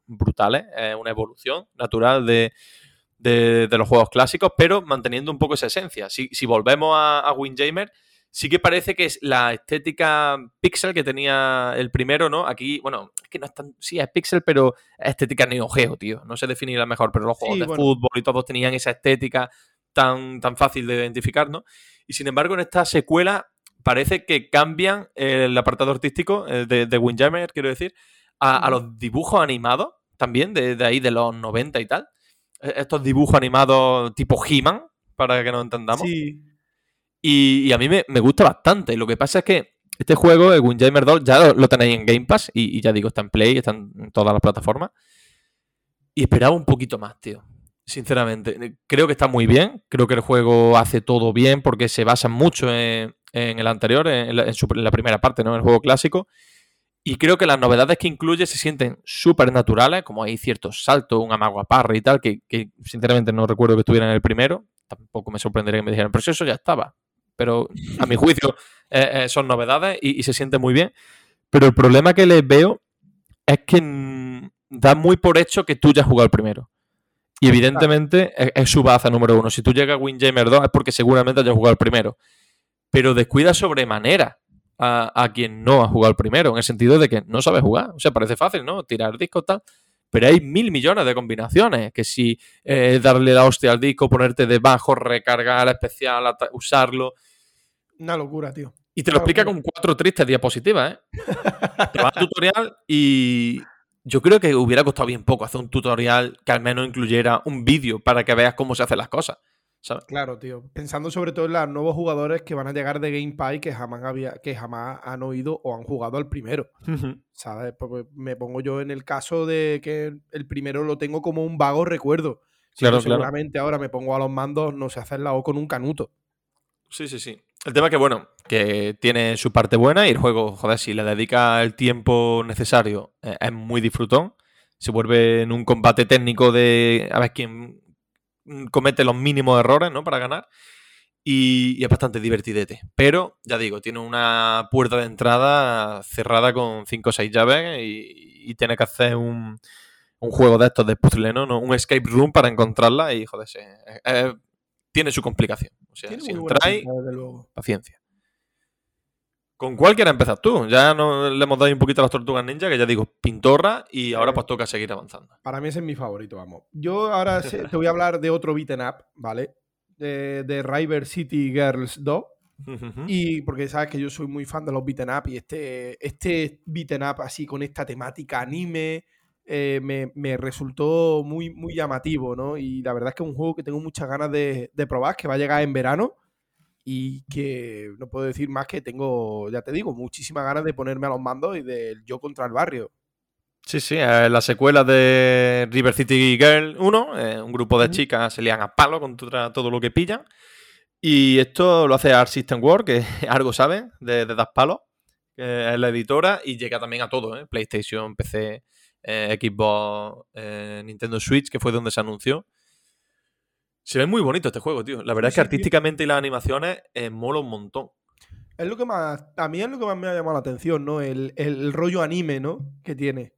brutales. Es una evolución natural de, de, de los juegos clásicos, pero manteniendo un poco esa esencia. Si, si volvemos a, a Windjammer, sí que parece que es la estética pixel que tenía el primero, ¿no? Aquí, bueno, es que no es tan... Sí, es pixel, pero es estética Neo Geo, tío. No sé definirla mejor, pero los juegos Sí, de bueno. fútbol y todos tenían esa estética tan, tan fácil de identificar, ¿no? Y sin embargo, en esta secuela parece que cambian el apartado artístico eh, de, de Windjammer, quiero decir, a, a los dibujos animados también, de, de ahí de los noventa y tal. Estos dibujos animados tipo He-Man, para que nos entendamos. Sí. Y, y a mí me, me gusta bastante. Lo que pasa es que este juego, el Windjammer dos, ya lo, lo tenéis en Game Pass y, y ya digo, está en Play, está en todas las plataformas. Y esperaba un poquito más, tío. Sinceramente. Creo que está muy bien. Creo que el juego hace todo bien porque se basa mucho en, en el anterior, en la, en, su, en la primera parte, ¿no? En el juego clásico. Y creo que las novedades que incluye se sienten súper naturales, como hay ciertos saltos, un amago a parry y tal, que, que sinceramente no recuerdo que estuviera en el primero. Tampoco me sorprendería que me dijeran, pero si eso ya estaba. Pero a mi juicio eh, eh, son novedades y, y se siente muy bien. Pero el problema que les veo es que mmm, da muy por hecho que tú ya has jugado el primero. Y evidentemente es, es su baza número uno. Si tú llegas a Windjammer dos es porque seguramente hayas jugado el primero. Pero descuida sobremanera a, a quien no ha jugado el primero, en el sentido de que no sabe jugar. O sea, parece fácil, ¿no? Tirar discos, tal. Pero hay mil millones de combinaciones. Que si eh, darle la hostia al disco, ponerte debajo, recargar especial, usarlo. Una locura, tío. Y te lo explica con cuatro tristes diapositivas, ¿eh? Te vas al tutorial y yo creo que hubiera costado bien poco hacer un tutorial que al menos incluyera un vídeo para que veas cómo se hacen las cosas, ¿sabes? Claro, tío. Pensando sobre todo en los nuevos jugadores que van a llegar de Game Pass y que jamás, había, que jamás han oído o han jugado al primero, Uh-huh. ¿sabes? Porque me pongo yo en el caso de que el primero lo tengo como un vago recuerdo. Si Claro, no, claro. seguramente ahora me pongo a los mandos, no sé hacer la O con un canuto. Sí, sí, sí. El tema es que, bueno, que tiene su parte buena y el juego, joder, si le dedica el tiempo necesario, eh, es muy disfrutón. Se vuelve en un combate técnico de a ver quién comete los mínimos errores, ¿no? Para ganar. Y, y es bastante divertidete. Pero, ya digo, tiene una puerta de entrada cerrada con cinco o seis llaves y, y tiene que hacer un, un juego de estos de puzzle, ¿no? Un escape room para encontrarla y, joder, se, es, es, tiene su complicación. O sea, Tiene si muy buena entráis, pinta, desde luego. paciencia. ¿Con cuál quieres empezar tú? Ya no, le hemos dado un poquito a las Tortugas Ninja, que ya digo, pintorra, y ahora pues toca seguir avanzando. Para mí ese es mi favorito, vamos. Yo ahora te voy a hablar de otro beat'em up, ¿vale? De, de River City Girls dos. Uh-huh. Y porque sabes que yo soy muy fan de los beat'em up y este, este beat'em up así con esta temática anime eh, me, me resultó muy, muy llamativo, ¿no? Y la verdad es que es un juego que tengo muchas ganas de, de probar, que va a llegar en verano y que no puedo decir más que tengo, ya te digo, muchísimas ganas de ponerme a los mandos y del yo contra el barrio. Sí, sí, eh, la secuela de River City Girl uno, eh, un grupo de uh-huh. chicas se lían a palo contra todo lo que pillan. Y esto lo hace Arc System Works, que algo saben de, de dar palos, que es la editora, y llega también a todo, ¿eh? PlayStation, P C, eh, Xbox, eh, Nintendo Switch, que fue donde se anunció. Se ve muy bonito este juego, tío. La verdad sí, es que sí, artísticamente tío. Y las animaciones eh, mola un montón. Es lo que más, a mí es lo que más me ha llamado la atención, ¿no? El, el rollo anime, ¿no? Que tiene.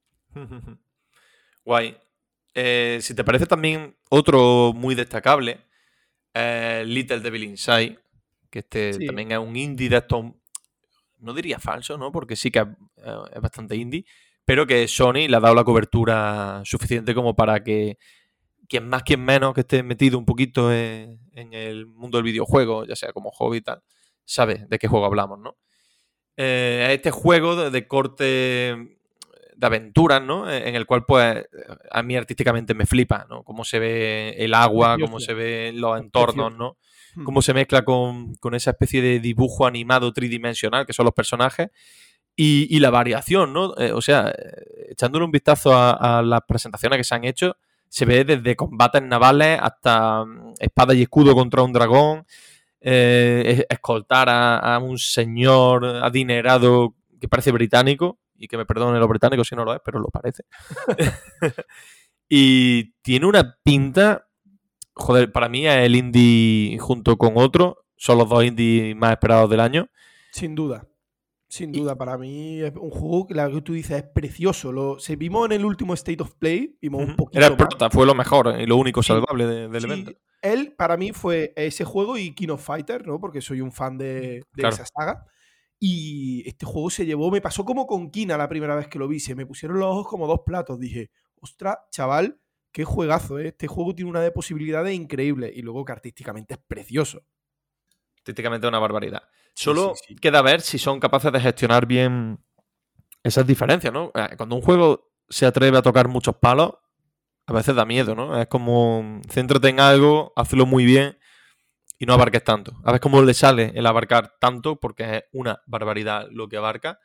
Guay. Eh, si te parece también otro muy destacable, eh, Little Devil Inside, que este sí. también es un indie de estos, no diría falso, ¿no? Porque sí que es, eh, es bastante indie, pero que Sony le ha dado la cobertura suficiente como para que quien más, quien menos, que esté metido un poquito en, en el mundo del videojuego, ya sea como hobby y tal, sabe de qué juego hablamos, ¿no? Eh, este juego de, de corte de aventuras, ¿no? En el cual, pues, a mí artísticamente me flipa, ¿no? Cómo se ve el agua, cómo se ven los entornos, ¿no? Cómo se mezcla con, con esa especie de dibujo animado tridimensional que son los personajes y, y la variación, ¿no? Eh, o sea, echándole un vistazo a, a las presentaciones que se han hecho, se ve desde combates navales hasta espada y escudo contra un dragón, eh, escoltar a, a un señor adinerado que parece británico, y que me perdone los británicos si no lo es, pero lo parece. Y tiene una pinta, joder, para mí es el indie junto con otro, son los dos indies más esperados del año. Sin duda. Sin duda, para mí es un juego que la que tú dices es precioso. Lo, se vimos en el último State of Play, vimos uh-huh. un poquito Era el más. prota, fue lo mejor y lo único salvable sí, de, del sí. evento. Él, para mí, fue ese juego y King of Fighters, ¿no? Porque soy un fan de, de claro. esa saga. Y este juego se llevó, me pasó como con Kina la primera vez que lo vi. Se me pusieron los ojos como dos platos. Dije, ostras, chaval, qué juegazo, ¿eh? Este juego tiene una de posibilidades increíble. Y luego que artísticamente es precioso. Artísticamente es una barbaridad. Solo sí, sí, sí. queda ver si son capaces de gestionar bien esas diferencias, ¿no? Cuando un juego se atreve a tocar muchos palos, a veces da miedo, ¿no? Es como, céntrate en algo, hazlo muy bien y no abarques tanto. A ver cómo le sale el abarcar tanto, porque es una barbaridad lo que abarca,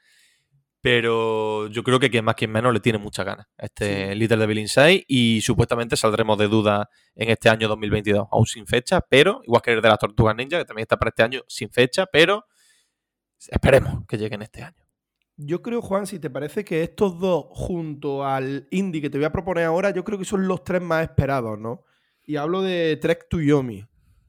pero yo creo que quien más, quien menos le tiene muchas ganas a este sí. Little Devil Inside y supuestamente saldremos de duda en este año dos mil veintidós, aún sin fecha, pero igual que el de las Tortugas Ninja, que también está para este año sin fecha, pero esperemos que lleguen este año. Yo creo, Juan, si te parece que estos dos, junto al indie que te voy a proponer ahora, yo creo que son los tres más esperados, ¿no? Y hablo de Trek to Yomi.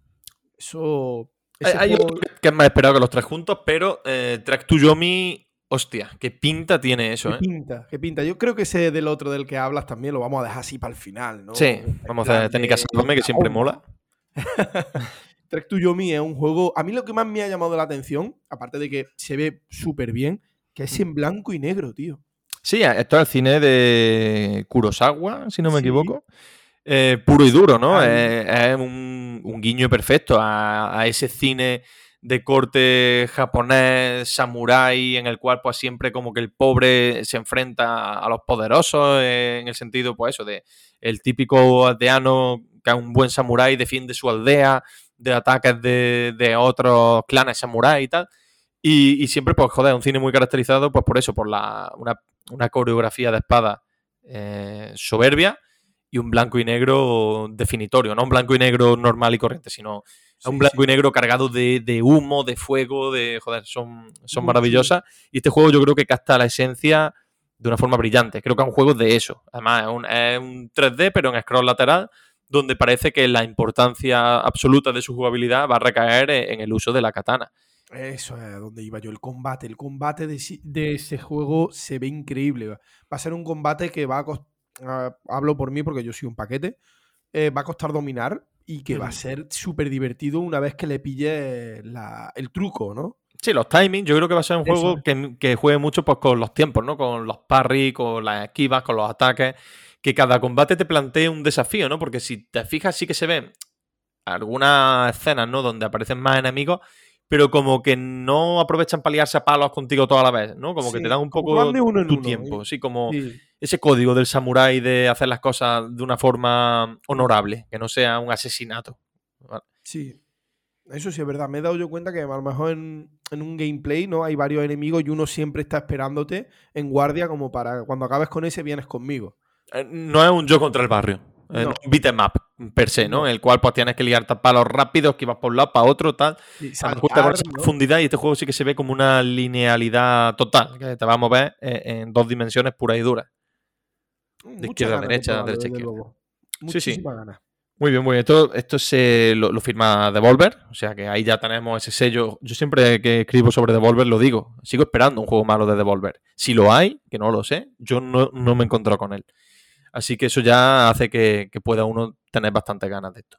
Eso... Hay, hay juego... otro que es más esperado que los tres juntos, pero eh, Trek to Yomi... Hostia, qué pinta tiene eso, ¿Qué ¿eh? pinta? ¿Qué pinta? Yo creo que ese del otro del que hablas también lo vamos a dejar así para el final, ¿no? Sí, vamos a hacer técnicas salvame, que siempre mola. Trek to Yomi es un juego... A mí lo que más me ha llamado la atención, aparte de que se ve súper bien, que es en blanco y negro, tío. Sí, esto es el cine de Kurosawa, si no me Sí. equivoco. Eh, puro y duro, ¿no? Es, es un, un guiño perfecto a, a ese cine de corte japonés, samurái, en el cual pues siempre como que el pobre se enfrenta a los poderosos, eh, en el sentido pues eso, de el típico aldeano que es un buen samurái, defiende su aldea de ataques de, de otros clanes samurái y tal. Y, y siempre, pues, joder, un cine muy caracterizado pues por eso, por la, una, una coreografía de espada eh, soberbia y un blanco y negro definitorio, no un blanco y negro normal y corriente, sino sí, un blanco sí. y negro cargado de, de humo, de fuego, de joder, son, son maravillosas. Y este juego yo creo que capta la esencia de una forma brillante. Creo que es un juego de eso. Además, es un, es un tres D, pero en scroll lateral, donde parece que la importancia absoluta de su jugabilidad va a recaer en el uso de la katana. Eso es donde iba yo, el combate. El combate de, de ese juego se ve increíble. Va a ser un combate que va a costar, uh, hablo por mí porque yo soy un paquete, eh, va a costar dominar y que mm. va a ser súper divertido una vez que le pille la, el truco, ¿no? Sí, los timings, yo creo que va a ser un Eso. juego que, que juegue mucho pues, con los tiempos, ¿no? Con los parry, con las esquivas, con los ataques, que cada combate te plantee un desafío, ¿no? Porque si te fijas sí que se ven algunas escenas, ¿no? Donde aparecen más enemigos, pero como que no aprovechan para liarse a palos contigo toda la vez, ¿no? Como sí, que te dan un poco uno en tu uno, tiempo, ¿eh? Sí, como sí. ese código del samurái de hacer las cosas de una forma honorable, que no sea un asesinato. ¿Vale? Sí, eso sí es verdad. Me he dado yo cuenta que a lo mejor en, en un gameplay, ¿no? Hay varios enemigos y uno siempre está esperándote en guardia como para cuando acabes con ese vienes conmigo. Eh, no es un yo contra el barrio. Eh, no. Un beat 'em up per se, ¿no? no. En el cual pues tienes que liarte palos rápidos, que vas por un lado, para otro, tal. Sí, saltar, con esa ¿no? profundidad, y este juego sí que se ve como una linealidad total, que te va a mover eh, en dos dimensiones puras y duras. De Mucha izquierda a derecha, derecha a izquierda. Sí, sí. Ganas. Muy bien, muy bien. Esto, esto se lo, lo firma Devolver, o sea que ahí ya tenemos ese sello. Yo siempre que escribo sobre Devolver lo digo, sigo esperando un juego malo de Devolver. Si lo hay, que no lo sé, yo no, no me he encontrado con él. Así que eso ya hace que, que pueda uno tener bastante ganas de esto.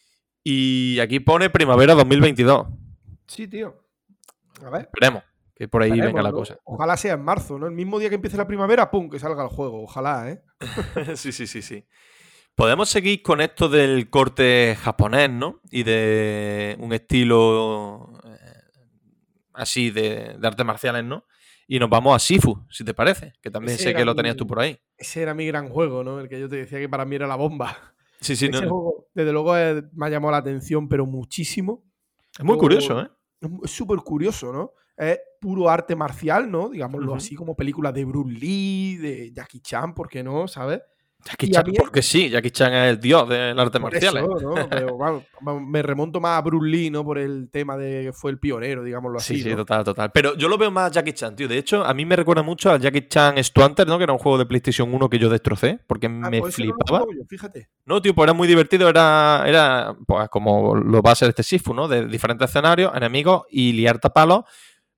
Y aquí pone primavera dos mil veintidós. Sí, tío. A ver. Esperemos que por ahí Esperemos, venga la ¿no? cosa. Ojalá sea en marzo, ¿no? El mismo día que empiece la primavera, ¡pum!, que salga el juego. Ojalá, ¿eh? sí, sí, sí, sí. Podemos seguir con esto del corte japonés, ¿no? Y de un estilo eh, así de, de artes marciales, ¿no? Y nos vamos a Sifu, si te parece, que también ese sé que lo tenías mi, tú por ahí. Ese era mi gran juego, ¿no? El que yo te decía que para mí era la bomba. Sí, sí, ese no. juego, desde luego, es, me ha llamado la atención, pero muchísimo. Es muy o, curioso, ¿eh? Es súper curioso, ¿no? Es puro arte marcial, ¿no? Digámoslo uh-huh. así, como películas de Bruce Lee, de Jackie Chan, ¿por qué no? ¿Sabes? Jackie Chan, porque es... sí, Jackie Chan es el dios del arte por marcial. Eso, ¿no? Pero, bueno, me remonto más a Bruce Lee, ¿no? Por el tema de que fue el pionero, digámoslo así. Sí, sí, ¿no? total, total. Pero yo lo veo más a Jackie Chan, tío. De hecho, a mí me recuerda mucho a Jackie Chan Stunter, ¿no? Que era un juego de PlayStation uno que yo destrocé, porque ah, me pues flipaba. No, yo, fíjate. No, tío, pues era muy divertido. Era, era pues como lo va a ser este Sifu, ¿no? De diferentes escenarios, enemigos y liarte a palos.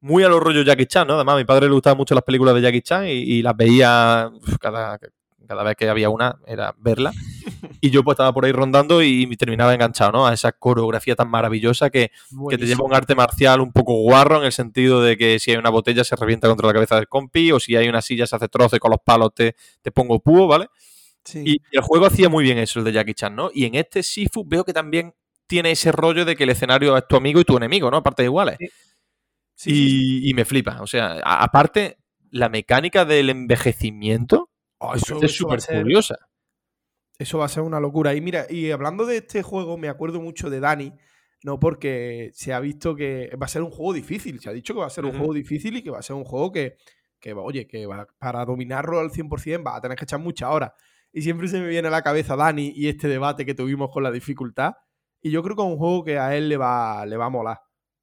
muy a los rollos Jackie Chan, ¿no? Además, a mi padre le gustaban mucho las películas de Jackie Chan y, y las veía uf, cada, cada vez que había una, era verla. Y yo pues estaba por ahí rondando y me terminaba enganchado, ¿no? A esa coreografía tan maravillosa que, que te lleva a un arte marcial un poco guarro, en el sentido de que si hay una botella se revienta contra la cabeza del compi, o si hay una silla se hace trozo y con los palos te, te pongo púo, ¿vale? Sí. Y el juego hacía muy bien eso, el de Jackie Chan, ¿no? Y en este Sifu veo que también tiene ese rollo de que el escenario es tu amigo y tu enemigo, ¿no? Aparte de iguales. Sí. Sí, y, sí, sí. y me flipa. O sea, a, aparte, la mecánica del envejecimiento Oh, eso, es eso va a súper ser, curiosa. eso va a ser una locura. Y mira, y hablando de este juego, me acuerdo mucho de Dani, ¿no? Porque se ha visto que va a ser un juego difícil. Se ha dicho que va a ser un Ujú. juego difícil y que va a ser un juego que, que oye, que va- para dominarlo al cien por ciento va a tener que echar muchas horas. Y siempre se me viene a la cabeza Dani y este debate que tuvimos con la dificultad. Y yo creo que es un juego que a él le va, le va a molar.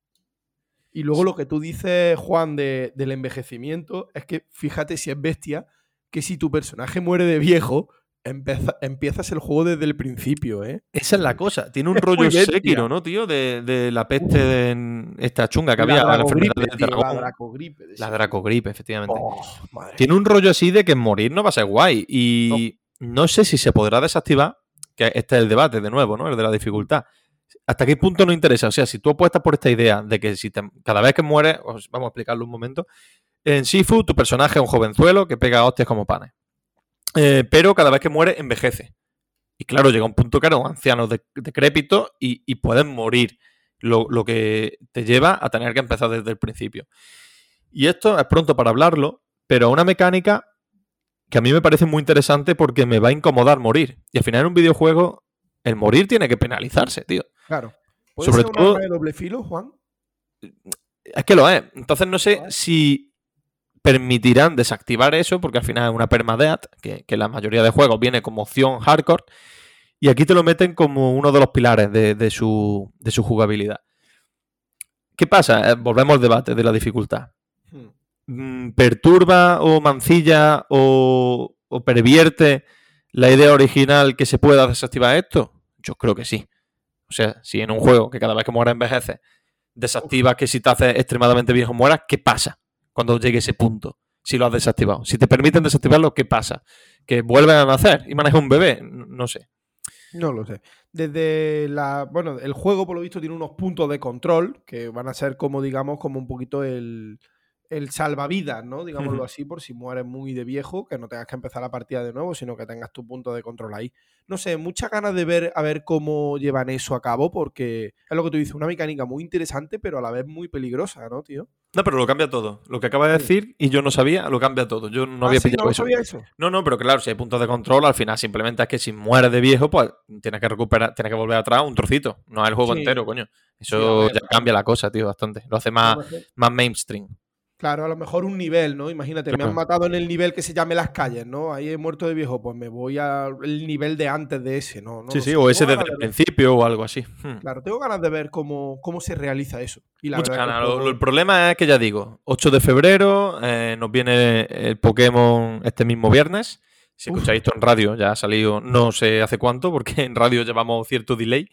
Y luego lo que tú dices, Juan, de, del envejecimiento, es que fíjate si es bestia, que si tu personaje muere de viejo, empieza, empiezas el juego desde el principio, ¿eh? Esa es la cosa. Tiene un Es muy rollo bestia. Sekiro, ¿no, tío? De, de la peste de esta chunga que La había, la enfermedad dracogripe, del tío, la dragón. dracogripe. de La ese- dracogripe, efectivamente. Oh, madre Tiene un rollo así de que morir no va a ser guay. Y no sé si se podrá desactivar, que este es el debate de nuevo, ¿no? El de la dificultad. ¿Hasta qué punto no interesa? O sea, si tú apuestas por esta idea de que si te- cada vez que mueres, os- vamos a explicarlo un momento, en Sifu tu personaje es un jovenzuelo que pega hostias como panes. Eh, pero cada vez que muere envejece. Y claro, llega un punto que eres un anciano de- decrépito y, y puedes morir. Lo, lo que te lleva a tener que empezar desde el principio. Y esto es pronto para hablarlo, pero una mecánica que a mí me parece muy interesante porque me va a incomodar morir. Y al final en un videojuego, el morir tiene que penalizarse, tío. Claro. ¿Puede Sobre ser un todo- arma de doble filo, Juan? Es que lo es. Entonces no sé Lo es. si permitirán desactivar eso, porque al final es una permadeath, que, que la mayoría de juegos viene como opción hardcore, y aquí te lo meten como uno de los pilares de, de su, de su jugabilidad. ¿Qué pasa? Eh, volvemos al debate de la dificultad. Hmm. Mm, ¿Perturba o mancilla o, o pervierte la idea original que se pueda desactivar esto? Yo creo que sí. O sea, si en un juego que cada vez que mueras envejeces, desactivas que si te haces extremadamente viejo mueras, ¿qué pasa cuando llegue ese punto? Si lo has desactivado. Si te permiten desactivarlo, ¿qué pasa? ¿Que vuelven a nacer y manejas un bebé? N- No sé. No lo sé. Desde la. Bueno, el juego, por lo visto, tiene unos puntos de control que van a ser como, digamos, como un poquito el, el salvavidas, ¿no? Digámoslo Ujú. así, por si mueres muy de viejo, que no tengas que empezar la partida de nuevo, sino que tengas tu punto de control ahí. No sé, muchas ganas de ver a ver cómo llevan eso a cabo, porque es lo que tú dices, una mecánica muy interesante, pero a la vez muy peligrosa, ¿no, tío? No, pero lo cambia todo. Lo que acaba de Sí. decir y yo no sabía, lo cambia todo. Yo no Ah, había sí, pillado no lo eso. sabía eso. No, no, pero claro, si hay puntos de control, al final simplemente es que si mueres de viejo, pues tienes que recuperar, tienes que volver atrás un trocito. No es el juego Sí. entero, coño. Sí, a Eso ver, ya cambia la cosa, tío, bastante. Lo hace a más, lo mejor- más mainstream. Claro, a lo mejor un nivel, ¿no? Imagínate, me Claro. han matado en el nivel que se llame Las Calles, ¿no? Ahí he muerto de viejo, pues me voy al nivel de antes de ese, ¿no? no Sí, lo sí, sé. o ese Tengo desde ganas el de ver- principio o algo así. Hmm. Claro, tengo ganas de ver cómo, cómo se realiza eso. Y la Muchas verdad que ganas. el Lo- juego- lo- el problema es que ya digo, ocho de febrero eh, nos viene el Pokémon este mismo viernes. Si Uf. escucháis esto en radio, ya ha salido no sé hace cuánto, porque en radio llevamos cierto delay.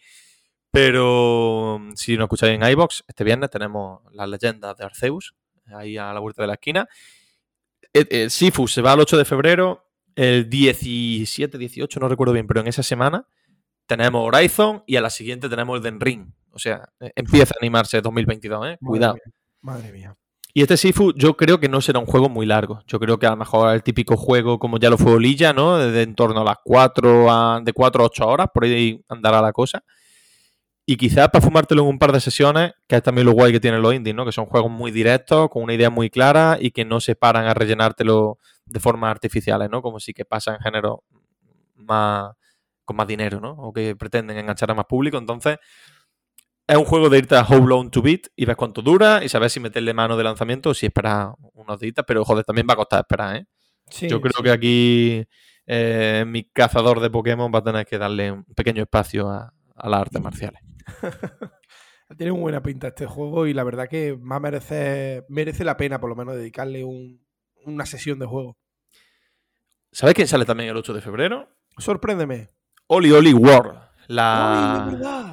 Pero si nos escucháis en iVoox, este viernes tenemos las leyendas de Arceus, ahí a la vuelta de la esquina. El, el Sifu se va al ocho de febrero, el diecisiete, dieciocho, no recuerdo bien, pero en esa semana tenemos Horizon y a la siguiente tenemos el Den Ring. O sea, eh, empieza a animarse dos mil veintidós, ¿eh? Madre Cuidado. mía, madre mía. Y este Sifu yo creo que no será un juego muy largo. Yo creo que a lo mejor el típico juego como ya lo fue Olilla, ¿no? De, de en torno a las cuatro a, de cuatro a ocho horas, por ahí andará la cosa. Y quizás para fumártelo en un par de sesiones, que es también lo guay que tienen los indies, ¿no? Que son juegos muy directos, con una idea muy clara y que no se paran a rellenártelo de formas artificiales, ¿no? Como si que pasa en género más con más dinero, ¿no? O que pretenden enganchar a más público. Entonces, es un juego de irte a How Long to Beat y ves cuánto dura y sabes si meterle mano de lanzamiento o si esperar unos días, pero joder, también va a costar esperar, ¿eh? Sí, Yo creo sí. que aquí eh, mi cazador de Pokémon va a tener que darle un pequeño espacio a, a las artes marciales. Tiene muy buena pinta este juego y la verdad que más merece, merece la pena por lo menos dedicarle un- una sesión de juego. ¿Sabes quién sale también el ocho de febrero? Sorpréndeme. Oli Oli World, La... ¡Ay, de verdad!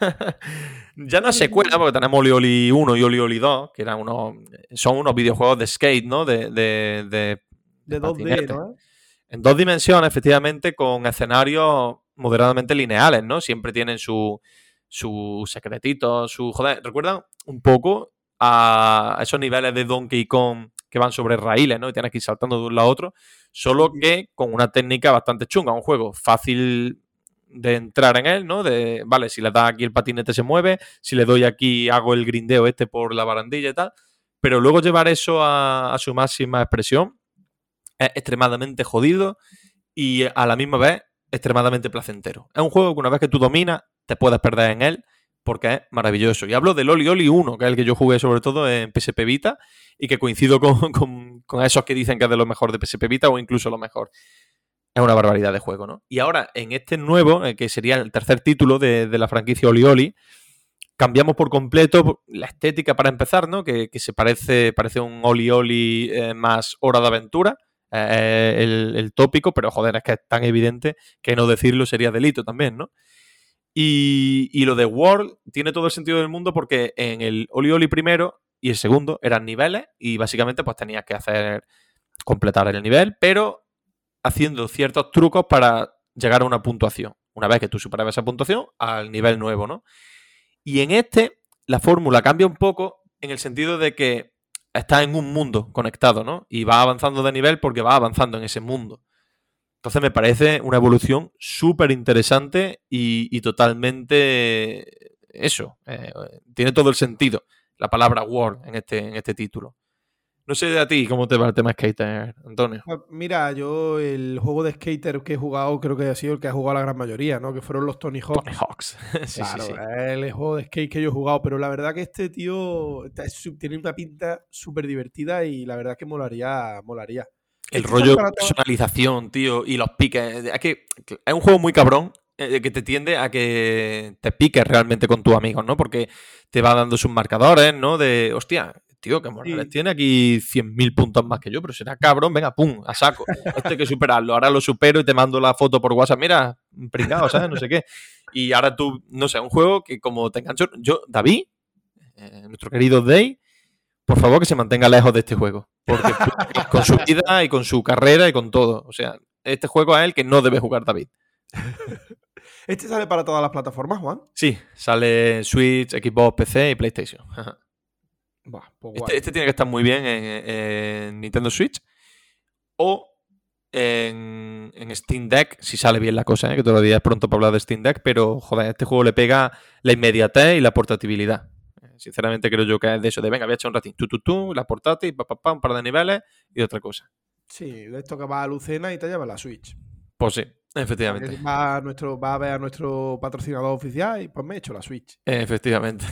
Ya no es secuela, porque tenemos Oli Oli uno y Oli Oli dos, que eran unos, son unos videojuegos de skate, ¿no? De, de, de, De dos D, patinete. ¿no? En dos dimensiones, efectivamente, con escenarios moderadamente lineales, ¿no? Siempre tienen su, su secretito, su... Joder, ¿recuerdan un poco a esos niveles de Donkey Kong que van sobre raíles, ¿no? Y tienes que ir saltando de un lado a otro, solo Sí, que con una técnica bastante chunga. Un juego fácil de entrar en él, ¿no? De, vale, si le das aquí el patinete se mueve, si le doy aquí hago el grindeo este por la barandilla y tal, pero luego llevar eso a, a su máxima expresión es extremadamente jodido y a la misma vez extremadamente placentero. Es un juego que una vez que tú dominas te puedes perder en él porque es maravilloso. Y hablo del Oli Oli uno, que es el que yo jugué sobre todo en P S P Vita y que coincido con, con, con esos que dicen que es de lo mejor de P S P Vita o incluso lo mejor. Es una barbaridad de juego, ¿no? Y ahora, en este nuevo, eh, que sería el tercer título de, de la franquicia Oli Oli, cambiamos por completo la estética para empezar, ¿no? Que, que se parece, parece un Oli Oli eh, más Hora de Aventura, eh, el, el tópico, pero joder, es que es tan evidente que no decirlo sería delito también, ¿no? Y, y lo de World tiene todo el sentido del mundo porque en el Oli Oli primero y el segundo eran niveles y básicamente pues tenías que hacer, completar el nivel, pero haciendo ciertos trucos para llegar a una puntuación. Una vez que tú superabas esa puntuación, al nivel nuevo, ¿no? Y en este, la fórmula cambia un poco en el sentido de que estás en un mundo conectado, ¿no? Y vas avanzando de nivel porque vas avanzando en ese mundo. Entonces me parece una evolución súper interesante y, y totalmente eso. Eh, tiene todo el sentido la palabra World en este, en este título. No sé de a ti cómo te va el tema Skater, Antonio. Pues mira, yo el juego de skater que he jugado creo que ha sido el que ha jugado la gran mayoría, ¿no? Que fueron los Tony Hawk. Tony Hawks. sí, Claro, sí, sí. es el juego de skate que yo he jugado, pero la verdad que este tío está- es su- tiene una pinta súper divertida y la verdad que molaría, molaría. El Este rollo sale de para todas- personalización, tío, y los piques. Es que es un juego muy cabrón eh, que te tiende a que te piques realmente con tus amigos, ¿no? Porque te va dando sus marcadores, ¿no? De, hostia, tío, que Morales Sí. tiene aquí cien mil puntos más que yo, pero será cabrón, venga, pum, a saco. Esto hay que superarlo. Ahora lo supero y te mando la foto por WhatsApp. Mira, pringado, ¿sabes? No sé qué. Y ahora tú, no sé, un juego que como te engancho. Yo, David, eh, nuestro querido Day, por favor que se mantenga lejos de este juego. Porque con su vida y con su carrera y con todo. O sea, este juego es el que no debe jugar David. Este sale para todas las plataformas, Juan. Sí, sale Switch, Xbox, P C y PlayStation. Bah, pues guay. Este, este tiene que estar muy bien en, en Nintendo Switch o en, en Steam Deck, si sale bien la cosa, ¿eh? Que todavía es pronto para hablar de Steam Deck, pero joder, este juego le pega la inmediatez y la portabilidad. Sinceramente creo yo que es de eso, de venga, voy a echar un ratín, tú, tú, tú, la portátil, pa, pa, pa, un par de niveles y otra cosa. Sí, de esto que va a Lucena y te lleva la Switch. Pues sí, Porque efectivamente. Va a, nuestro, va a ver a nuestro patrocinador oficial y pues me he hecho la Switch. Efectivamente.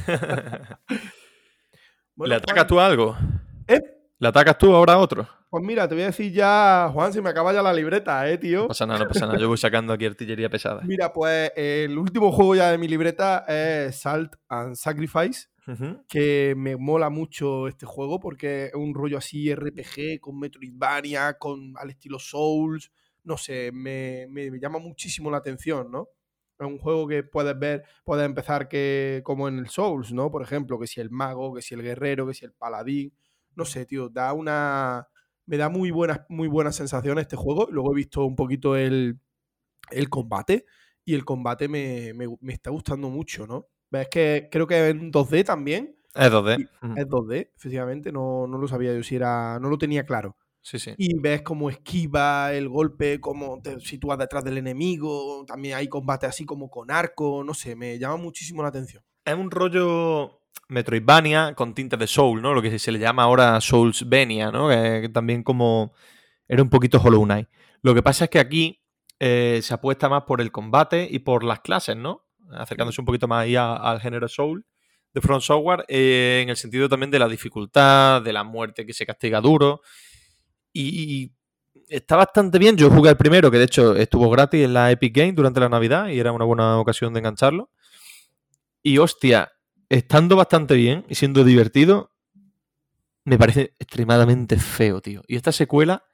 Bueno, ¿Le atacas Juan, tú a algo? ¿eh? ¿Le atacas tú ahora a otro? Pues mira, te voy a decir ya, Juan, se me acaba ya la libreta, ¿eh, tío? No pasa nada, no pasa nada. Yo voy sacando aquí artillería pesada. Mira, pues el último juego ya de mi libreta es Salt and Sacrifice, Uh-huh. que me mola mucho este juego porque es un rollo así R P G con Metroidvania, con al estilo Souls, no sé, me, me, me llama muchísimo la atención, ¿no? Es un juego que puedes ver, puedes empezar que como en el Souls, ¿no? Por ejemplo, que si el mago, que si el guerrero, que si el paladín, no sé, tío, da una... Me da muy buenas, muy buenas sensaciones este juego. Luego he visto un poquito el, el combate y el combate me, me, me está gustando mucho, ¿no? Ves que creo que es en dos D también. Es dos D. Y Uh-huh. es dos D, efectivamente, no, no lo sabía yo si era, no lo tenía claro. Sí, sí. Y ves cómo esquiva el golpe, cómo te sitúas detrás del enemigo, también hay combate así como con arco, no sé, me llama muchísimo la atención. Es un rollo Metroidvania con tintes de Soul, ¿no? Lo que se le llama ahora Soulsvania, ¿no? Que, que también como era un poquito Hollow Knight. Lo que pasa es que aquí eh, se apuesta más por el combate y por las clases, ¿no? Acercándose un poquito más ahí a, al género Soul de From Software, eh, en el sentido también de la dificultad, de la muerte que se castiga duro. Y, y está bastante bien. Yo jugué el primero, que de hecho estuvo gratis en la Epic Game durante la Navidad y era una buena ocasión de engancharlo. Y hostia, estando bastante bien y siendo divertido, me parece extremadamente feo, tío. Y esta secuela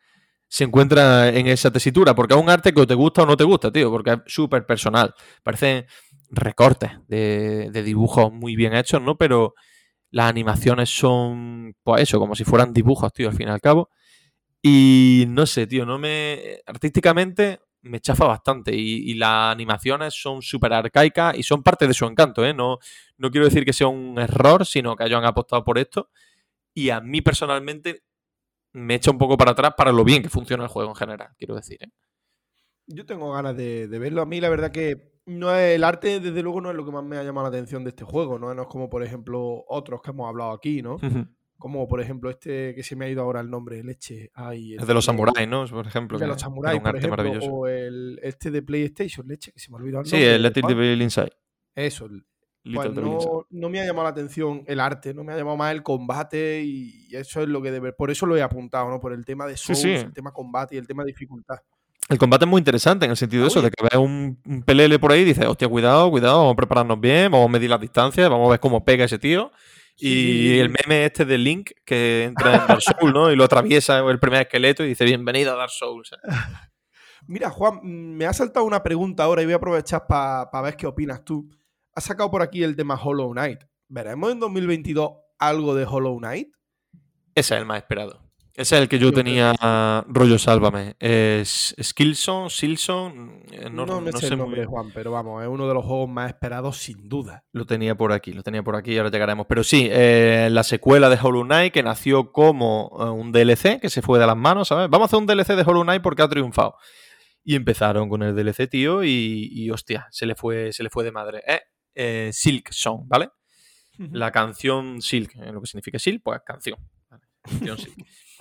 se encuentra en esa tesitura, porque es un arte que o te gusta o no te gusta, tío, porque es súper personal. Parecen recortes de, de dibujos muy bien hechos, ¿no? Pero las animaciones son, pues eso, como si fueran dibujos, tío, al fin y al cabo. Y no sé, tío, no me... Artísticamente me chafa bastante y, y las animaciones son súper arcaicas y son parte de su encanto, ¿eh? No, no quiero decir que sea un error, sino que ellos han apostado por esto y a mí personalmente me echa un poco para atrás para lo bien que funciona el juego en general, quiero decir, ¿eh? Yo tengo ganas de, de verlo. A mí la verdad que no es, el arte, desde luego, no es lo que más me ha llamado la atención de este juego, ¿no? No es como, por ejemplo, otros que hemos hablado aquí, ¿no? Como, por ejemplo, este que se me ha ido ahora el nombre, Leche. Ay, el Es de los de- samuráis, ¿no? Por ejemplo. el de que los era samuráis, un por arte ejemplo, maravilloso. o el, este de PlayStation, Leche, que se me ha olvidado el Sí, nombre. el Let It Juan. Devil Inside. Eso, el- Little pues Devil Inside. no, no me ha llamado la atención el arte, no me ha llamado más el combate y eso es lo que debe. Por eso lo he apuntado, ¿no? Por el tema de Sí, Souls, sí. el tema combate y el tema dificultad. El combate es muy interesante en el sentido de Ah, eso, oye. de que ves un, un pelele por ahí y dices, hostia, cuidado, cuidado, vamos a prepararnos bien, vamos a medir las distancias, vamos a ver cómo pega ese tío. Sí, y sí, sí, sí. el meme este de Link que entra en Dark Souls, ¿no? Y lo atraviesa el primer esqueleto y dice, bienvenido a Dark Souls. Mira, Juan, me ha saltado una pregunta ahora y voy a aprovechar para pa ver qué opinas tú. Has sacado por aquí el tema Hollow Knight. ¿Veremos en dos mil veintidós algo de Hollow Knight? Ese es el más esperado. Ese es el que yo, Yo creo tenía que sí. rollo Sálvame. Es Skillson, Silson, eh, no, No me no sé sé el muy nombre, bien. Juan, pero vamos, es uno de los juegos más esperados sin duda. Lo tenía por aquí, lo tenía por aquí y ahora llegaremos. Pero sí, eh, la secuela de Hollow Knight que nació como eh, un D L C que se fue de las manos, ¿sabes? Vamos a hacer un D L C de Hollow Knight porque ha triunfado. Y empezaron con el D L C, tío, y, y hostia, se le fue, se le fue de madre. Eh, eh, Silk Song, ¿vale? La canción Silk, eh, lo que significa Silk, pues canción. ¿Vale? Canción Silk.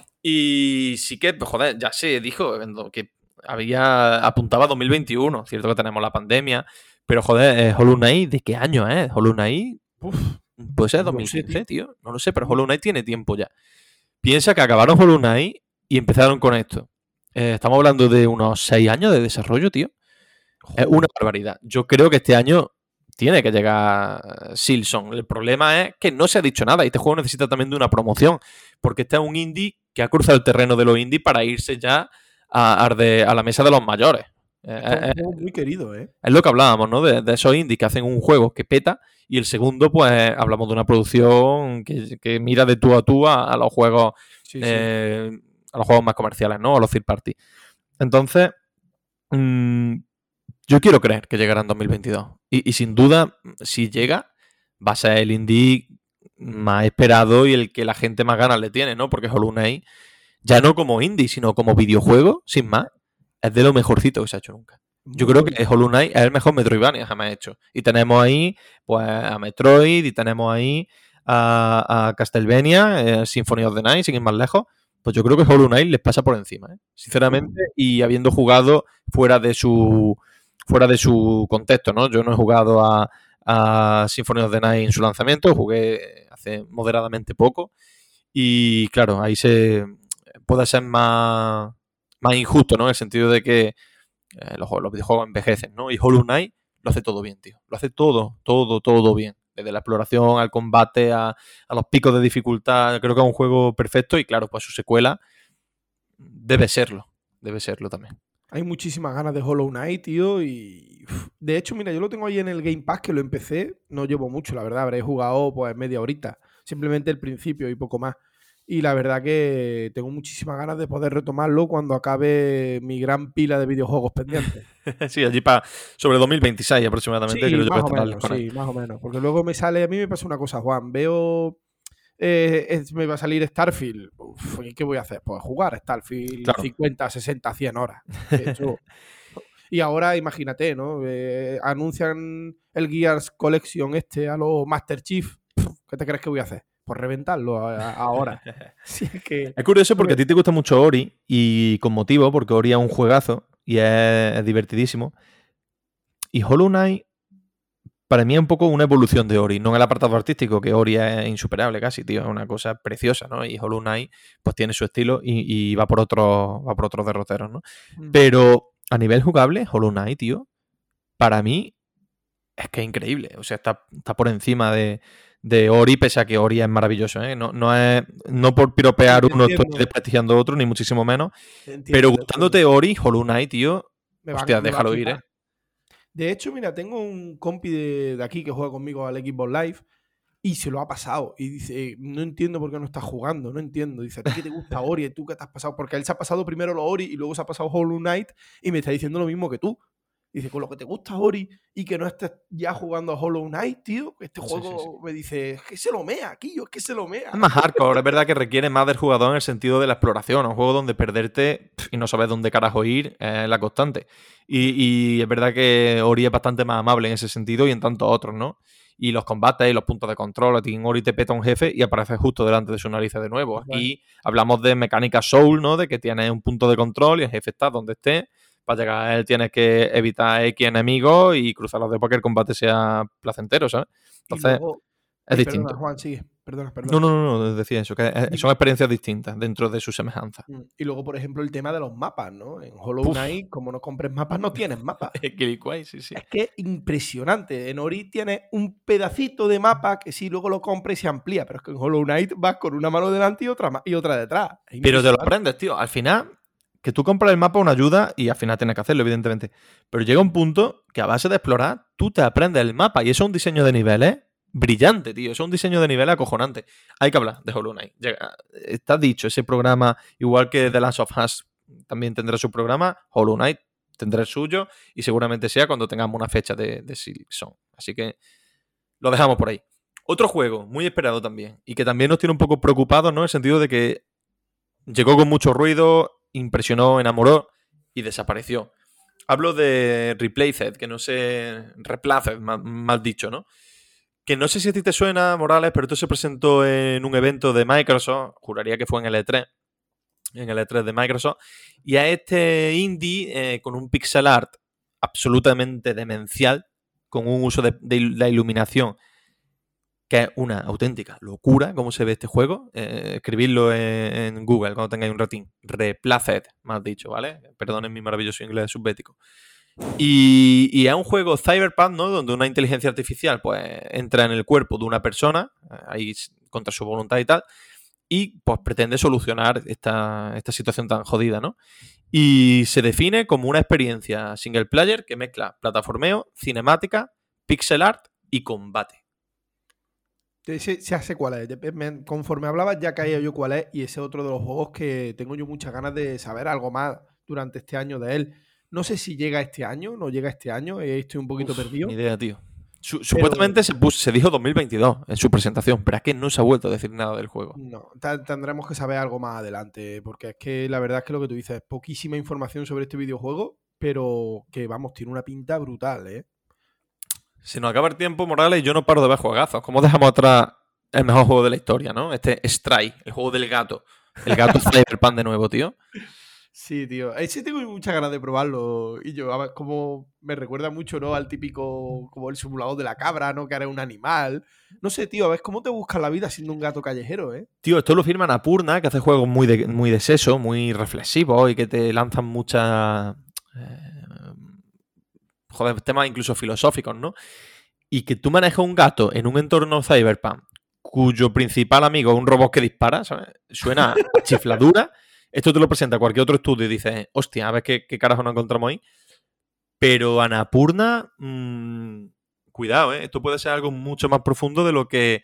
Y sí que, pues, joder, ya se dijo que había apuntaba a dos mil veintiuno. Cierto que tenemos la pandemia, pero joder, eh, Hollow Knight, ¿de qué año es? Eh? Hollow Knight, uf, puede ser No lo dos mil quince, sé, tío. tío. No lo sé, pero Hollow Knight tiene tiempo ya. Piensa que acabaron Hollow Knight y empezaron con esto. Eh, estamos hablando de unos seis años de desarrollo, tío. Es una barbaridad. Yo creo que este año tiene que llegar Silson. El problema es que no se ha dicho nada y este juego necesita también de una promoción, porque este es un indie que ha cruzado el terreno de los indies para irse ya a, a, de, a la mesa de los mayores. Es que es un juego muy querido, ¿eh? Es lo que hablábamos, ¿no? De, de esos indies que hacen un juego que peta y el segundo, pues hablamos de una producción que, que mira de tú a tú a, a los juegos Sí, sí. eh, a los juegos más comerciales, ¿no? A los third party. Entonces, mmm, yo quiero creer que llegará en dos mil veintidós. Y, y sin duda, si llega, va a ser el indie más esperado y el que la gente más ganas le tiene, ¿no? Porque Hollow Knight, ya no como indie, sino como videojuego, sin más, es de lo mejorcito que se ha hecho nunca. Yo creo que Hollow Knight es el mejor Metroidvania jamás hecho. Y tenemos ahí, pues, a Metroid, y tenemos ahí a, a Castlevania, eh, Symphony of the Night, sin ir más lejos. Pues yo creo que Hollow Knight les pasa por encima, ¿eh? Sinceramente, y habiendo jugado fuera de su fuera de su contexto, ¿no? Yo no he jugado a, a Symphony of the Night en su lanzamiento, jugué hace moderadamente poco y claro, ahí se puede ser más, más injusto, ¿no? En el sentido de que eh, los, los videojuegos envejecen, ¿no? Y Hollow Knight lo hace todo bien, tío. Lo hace todo, todo, todo bien. Desde la exploración al combate, a, a los picos de dificultad. Creo que es un juego perfecto y claro, pues su secuela debe serlo. Debe serlo también. Hay muchísimas ganas de Hollow Knight, tío, y uf, de hecho, mira, yo lo tengo ahí en el Game Pass, que lo empecé, no llevo mucho, la verdad, habré jugado pues media horita, simplemente el principio y poco más. Y la verdad que tengo muchísimas ganas de poder retomarlo cuando acabe mi gran pila de videojuegos pendientes. Sí, allí para sobre dos mil veintiséis aproximadamente. Sí, Creo yo más que o menos, con sí, más o menos. Porque luego me sale, a mí me pasa una cosa, Juan, veo... Eh, es, me va a salir Starfield. Uf, ¿y qué voy a hacer? Pues jugar Starfield claro. cincuenta, sesenta, cien horas. Eso. Y ahora imagínate, ¿no? Eh, anuncian el Gears Collection este a los Master Chief. ¿Qué te crees que voy a hacer? Pues reventarlo a, a, ahora. Sí, es, que, es curioso porque a ti te gusta mucho Ori y con motivo, porque Ori es un juegazo y es, es divertidísimo. Y Hollow Knight para mí es un poco una evolución de Ori, no en el apartado artístico, que Ori es insuperable casi, tío, es una cosa preciosa, ¿no? Y Hollow Knight pues tiene su estilo y, y va por otros va por otros derroteros, ¿no? Mm. Pero a nivel jugable, Hollow Knight, tío, para mí es que es increíble, o sea, está, está por encima de, de Ori, pese a que Ori es maravilloso, ¿eh? No, no es no por piropear Sí, uno entiendo. estoy desprestigiando otro, ni muchísimo menos. Entiendo, Pero entiendo. gustándote Ori, Hollow Knight, tío, Me va- hostia, me va a déjalo ir, flipar. ¿eh? De hecho, mira, tengo un compi de, de aquí que juega conmigo al Xbox Live y se lo ha pasado. Y dice, no entiendo por qué no estás jugando, no entiendo. Dice, ¿a ti qué te gusta Ori? ¿Tú qué te has pasado? Porque él se ha pasado primero los Ori y luego se ha pasado Hollow Knight y me está diciendo lo mismo que tú. Dice, con lo que te gusta Ori y que no estés ya jugando a Hollow Knight, tío, este Sí, juego sí, sí. me dice, es que se lo mea, aquí, es que se lo mea. Es más hardcore, es verdad que requiere más del jugador en el sentido de la exploración. Un juego donde perderte pf, y no sabes dónde carajo ir es la constante. Y, y es verdad que Ori es bastante más amable en ese sentido y en tantos otros, ¿no? Y los combates y los puntos de control. A ti en Ori te peta un jefe y aparece justo delante de su nariz de nuevo. Aquí hablamos de mecánica Soul, ¿no? De que tienes un punto de control y el jefe está donde esté. Para llegar a él tienes que evitar X enemigos y cruzarlos de para que el combate sea placentero, ¿sabes? Y Entonces, luego, es eh, distinto. perdona, Juan, sigue. Perdona, perdona. No, no, no, no, decía eso, que eh, Dime. son experiencias distintas dentro de su semejanza. Mm, Y luego, por ejemplo, el tema de los mapas, ¿no? En Hollow Uf. Knight, como no compres mapas, no tienes mapas. Equiliquay, sí, sí. Es que es impresionante. En Ori tienes un pedacito de mapa que sí, luego lo compras y se amplía, pero es que en Hollow Knight vas con una mano delante y otra, ma- y otra detrás. Es Pero te lo impresionante. aprendes, tío. Al final, que tú compras el mapa una ayuda y al final tienes que hacerlo, evidentemente. Pero llega un punto que a base de explorar, tú te aprendes el mapa y eso es un diseño de niveles brillante, tío. Eso es un diseño de niveles acojonante. Hay que hablar de Hollow Knight. Llega- está dicho, ese programa, igual que The Last of Us también tendrá su programa, Hollow Knight tendrá el suyo y seguramente sea cuando tengamos una fecha de, de Silksong. Así que lo dejamos por ahí. Otro juego muy esperado también y que también nos tiene un poco preocupados, ¿no? En el sentido de que llegó con mucho ruido, impresionó, enamoró y desapareció. Hablo de Replaced, que no sé... Replaced, mal, mal dicho, ¿no? Que no sé si a ti te suena, Morales, pero esto se presentó en un evento de Microsoft, juraría que fue en el E tres, en el E tres de Microsoft, y a este indie eh, con un pixel art absolutamente demencial, con un uso de, de la iluminación que es una auténtica locura cómo se ve este juego. Eh, escribidlo en, en Google cuando tengáis un ratín. Replaced, más dicho, ¿vale? Perdonen mi maravilloso inglés subbético. Y, y es un juego cyberpunk, ¿no? Donde una inteligencia artificial pues entra en el cuerpo de una persona, ahí contra su voluntad y tal, y pues pretende solucionar esta, esta situación tan jodida, ¿no? Y se define como una experiencia single player que mezcla plataformeo, cinemática, pixel art y combate. Ese, se hace cuál es. De- me- Conforme hablabas ya caía yo cuál es y ese es otro de los juegos que tengo yo muchas ganas de saber algo más durante este año de él. No sé si llega este año, no llega este año, eh, estoy un poquito Uf, perdido. Ni idea, tío. Su- supuestamente se, puso, se dijo dos mil veintidós en su presentación, pero es que no se ha vuelto a decir nada del juego. No, ta- tendremos que saber algo más adelante, porque es que la verdad es que lo que tú dices, poquísima información sobre este videojuego, pero que vamos, tiene una pinta brutal, ¿eh? Se nos acaba el tiempo, Morales, y yo no paro de ver juegazos. ¿Cómo dejamos atrás el mejor juego de la historia, no? Este Stray, el juego del gato. El gato Cyberpunk de nuevo, tío. Sí, tío. Ese tengo muchas ganas de probarlo. Y yo, a ver, como me recuerda mucho, ¿no? Al típico, como el simulador de la cabra, ¿no? Que eres un animal. No sé, tío, a ver cómo te buscas la vida siendo un gato callejero, ¿eh? Tío, esto lo firma Napurna, que hace juegos muy de, muy de seso, muy reflexivos y que te lanzan muchas... Eh, joder, temas incluso filosóficos, ¿no? Y que tú manejas un gato en un entorno cyberpunk cuyo principal amigo es un robot que dispara, ¿sabes? Suena a chifladura. Esto te lo presenta cualquier otro estudio y dices, hostia, a ver qué, qué carajo nos encontramos ahí. Pero Annapurna, mmm, cuidado, ¿eh? Esto puede ser algo mucho más profundo de lo que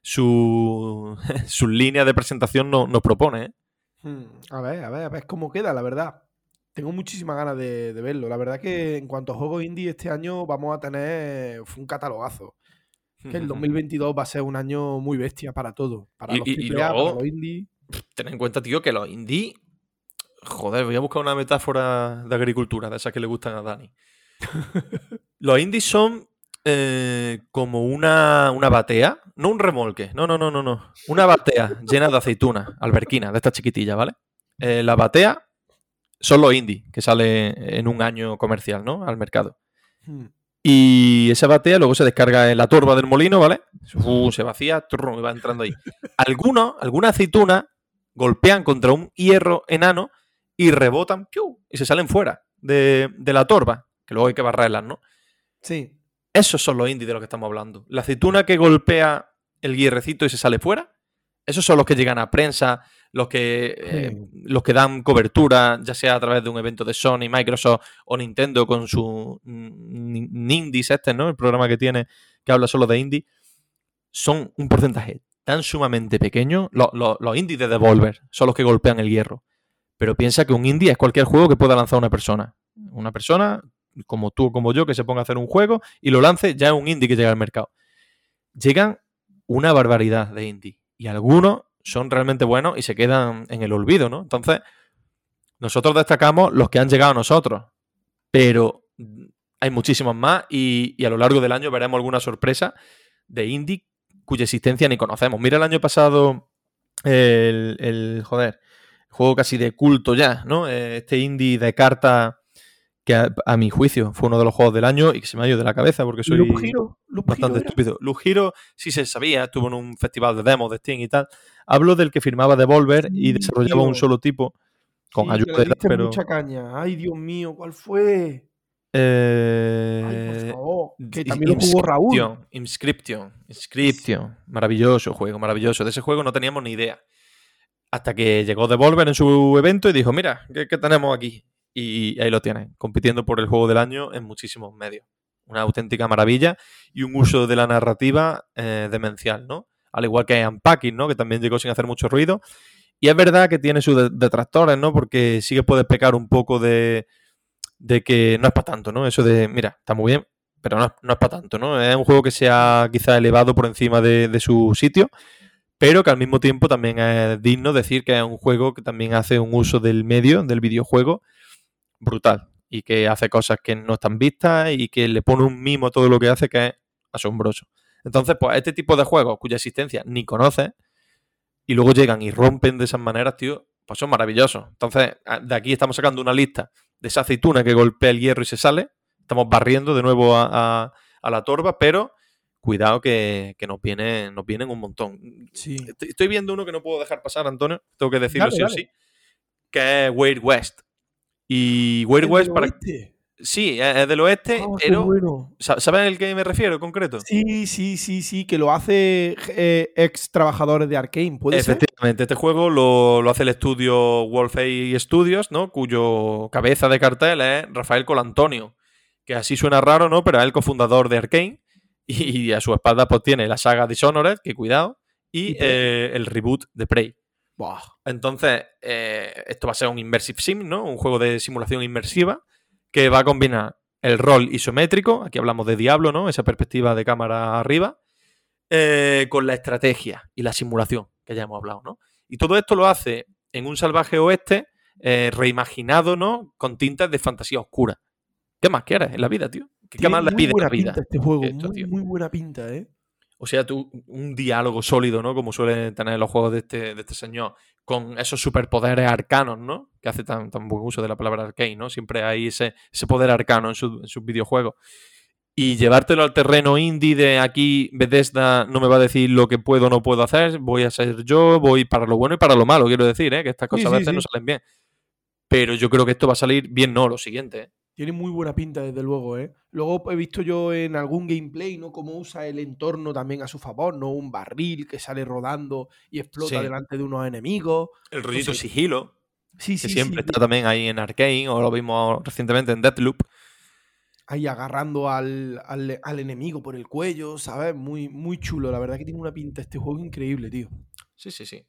su, su línea de presentación no, nos propone, ¿eh? Hmm, A ver, a ver, a ver cómo queda, la verdad. Tengo muchísimas ganas de, de verlo. La verdad que en cuanto a juegos indie este año vamos a tener uf, un catalogazo. Que el dos mil veintidós va a ser un año muy bestia para todo. Para Y- los y- y triple A, luego- para los indie. Ten en cuenta, tío, que los indie... Joder, voy a buscar una metáfora de agricultura, de esas que le gustan a Dani. Los indies son eh, como una, una batea, no un remolque, no, no, no, no, no. Una batea llena de aceitunas, alberquinas, de estas chiquitillas, ¿vale? Eh, la batea son los indies, que sale en un año comercial, ¿no? Al mercado. Hmm. Y esa batea luego se descarga en la torba del molino, ¿vale? Uh, se vacía, turrum, y va entrando ahí. Algunos, algunas aceitunas golpean contra un hierro enano y rebotan, ¡piu! Y se salen fuera de, de la torba, que luego hay que barrerlas, ¿no? Sí. Esos son los indies de los que estamos hablando. La aceituna que golpea el guierrecito y se sale fuera. Esos son los que llegan a prensa, los que, eh, Sí. los que dan cobertura, ya sea a través de un evento de Sony, Microsoft o Nintendo con su mm, Nindies este, ¿no? El programa que tiene que habla solo de indie. Son un porcentaje tan sumamente pequeño. Los, los, los indies de Devolver son los que golpean el hierro. Pero piensa que un indie es cualquier juego que pueda lanzar una persona. Una persona, como tú o como yo, que se ponga a hacer un juego y lo lance, ya es un indie que llega al mercado. Llegan una barbaridad de indie. Y algunos son realmente buenos y se quedan en el olvido, ¿no? Entonces, nosotros destacamos los que han llegado a nosotros. Pero hay muchísimos más y, y a lo largo del año veremos alguna sorpresa de indie cuya existencia ni conocemos. Mira el año pasado el, el joder, juego casi de culto ya, ¿no? Este indie de cartas que a, a mi juicio fue uno de los juegos del año y que se me ha ido de la cabeza porque soy Loop Hero, Loop bastante Hero estúpido. Loop Hero sí se sabía, estuvo en un festival de demos de Steam y tal. Hablo del que firmaba Devolver y desarrollaba tío. un solo tipo con Sí, ayuda que de le tal, diste pero... mucha caña. Ay, Dios mío, ¿cuál fue? Eh... Ay, por favor. Que In- también lo jugó Raúl. Inscription, Inscription, Inscription. Maravilloso juego, maravilloso. De ese juego no teníamos ni idea. Hasta que llegó Devolver en su evento y dijo, mira, ¿qué, qué tenemos aquí? Y ahí lo tienen, compitiendo por el juego del año en muchísimos medios. Una auténtica maravilla y un uso de la narrativa eh, demencial, ¿no? Al igual que Unpacking, ¿no? Que también llegó sin hacer mucho ruido. Y es verdad que tiene sus detractores, ¿no? Porque sí que puedes pecar un poco de, de que no es para tanto, ¿no? Eso de, mira, está muy bien, pero no, no es para tanto, ¿no? Es un juego que se ha quizá elevado por encima de, de su sitio, pero que al mismo tiempo también es digno decir que es un juego que también hace un uso del medio, del videojuego, brutal. Y que hace cosas que no están vistas y que le pone un mimo a todo lo que hace que es asombroso. Entonces, pues este tipo de juegos cuya existencia ni conoces y luego llegan y rompen de esas maneras, tío, pues son maravillosos. Entonces, de aquí estamos sacando una lista de esa aceituna que golpea el hierro y se sale. Estamos barriendo de nuevo a, a, a la torba, pero cuidado que, que nos, viene, nos vienen un montón. Sí. Estoy viendo uno que no puedo dejar pasar, Antonio, tengo que decirlo Dale, sí o dale. sí, que es Weird West. Y Weird ¿El West, del para... oeste? Sí, es del oeste, Oh, qué pero bueno. ¿sabes al que me refiero en concreto? Sí, sí, sí, sí, que lo hace eh, ex trabajadores de Arkane, ¿puede ser? Efectivamente, este juego lo, lo hace el estudio Wolfey Studios, ¿no? Cuyo cabeza de cartel es Rafael Colantonio, que así suena raro, ¿no? Pero es el cofundador de Arkane y a su espalda pues tiene la saga Dishonored, que cuidado, y, ¿Y Prey? eh, el reboot de Prey. Buah. Entonces, eh, esto va a ser un Immersive Sim, ¿no? Un juego de simulación inmersiva que va a combinar el rol isométrico, aquí hablamos de Diablo, ¿no? Esa perspectiva de cámara arriba, eh, con la estrategia y la simulación, que ya hemos hablado, ¿no? Y todo esto lo hace en un salvaje oeste eh, reimaginado, ¿no? Con tintas de fantasía oscura. ¿Qué más quieres en la vida, tío? ¿Qué Tiene más le muy pide buena la vida? pinta este juego, Esto, muy, tío. muy buena pinta, ¿eh? O sea, tú, un diálogo sólido, ¿no? Como suelen tener los juegos de este, de este señor, con esos superpoderes arcanos, ¿no? Que hace tan, tan buen uso de la palabra arcane, ¿no? Siempre hay ese, ese poder arcano en, su, en sus videojuegos. Y llevártelo al terreno indie de aquí, Bethesda no me va a decir lo que puedo o no puedo hacer, voy a ser yo, voy para lo bueno y para lo malo, quiero decir, ¿eh? Que estas cosas Sí, a sí, veces sí. no salen bien. Pero yo creo que esto va a salir bien, no, lo siguiente, ¿eh? Tiene muy buena pinta, desde luego, ¿eh? Luego he visto yo en algún gameplay, ¿no? Cómo usa el entorno también a su favor, ¿no? Un barril que sale rodando y explota Sí. delante de unos enemigos. El rollito sé. sigilo, Sí, que sí, siempre sí. está también ahí en Arcane, o lo vimos recientemente en Deathloop. Ahí agarrando al, al, al enemigo por el cuello, ¿sabes? Muy, muy chulo. La verdad que tiene una pinta este juego increíble, tío. Sí, sí, sí.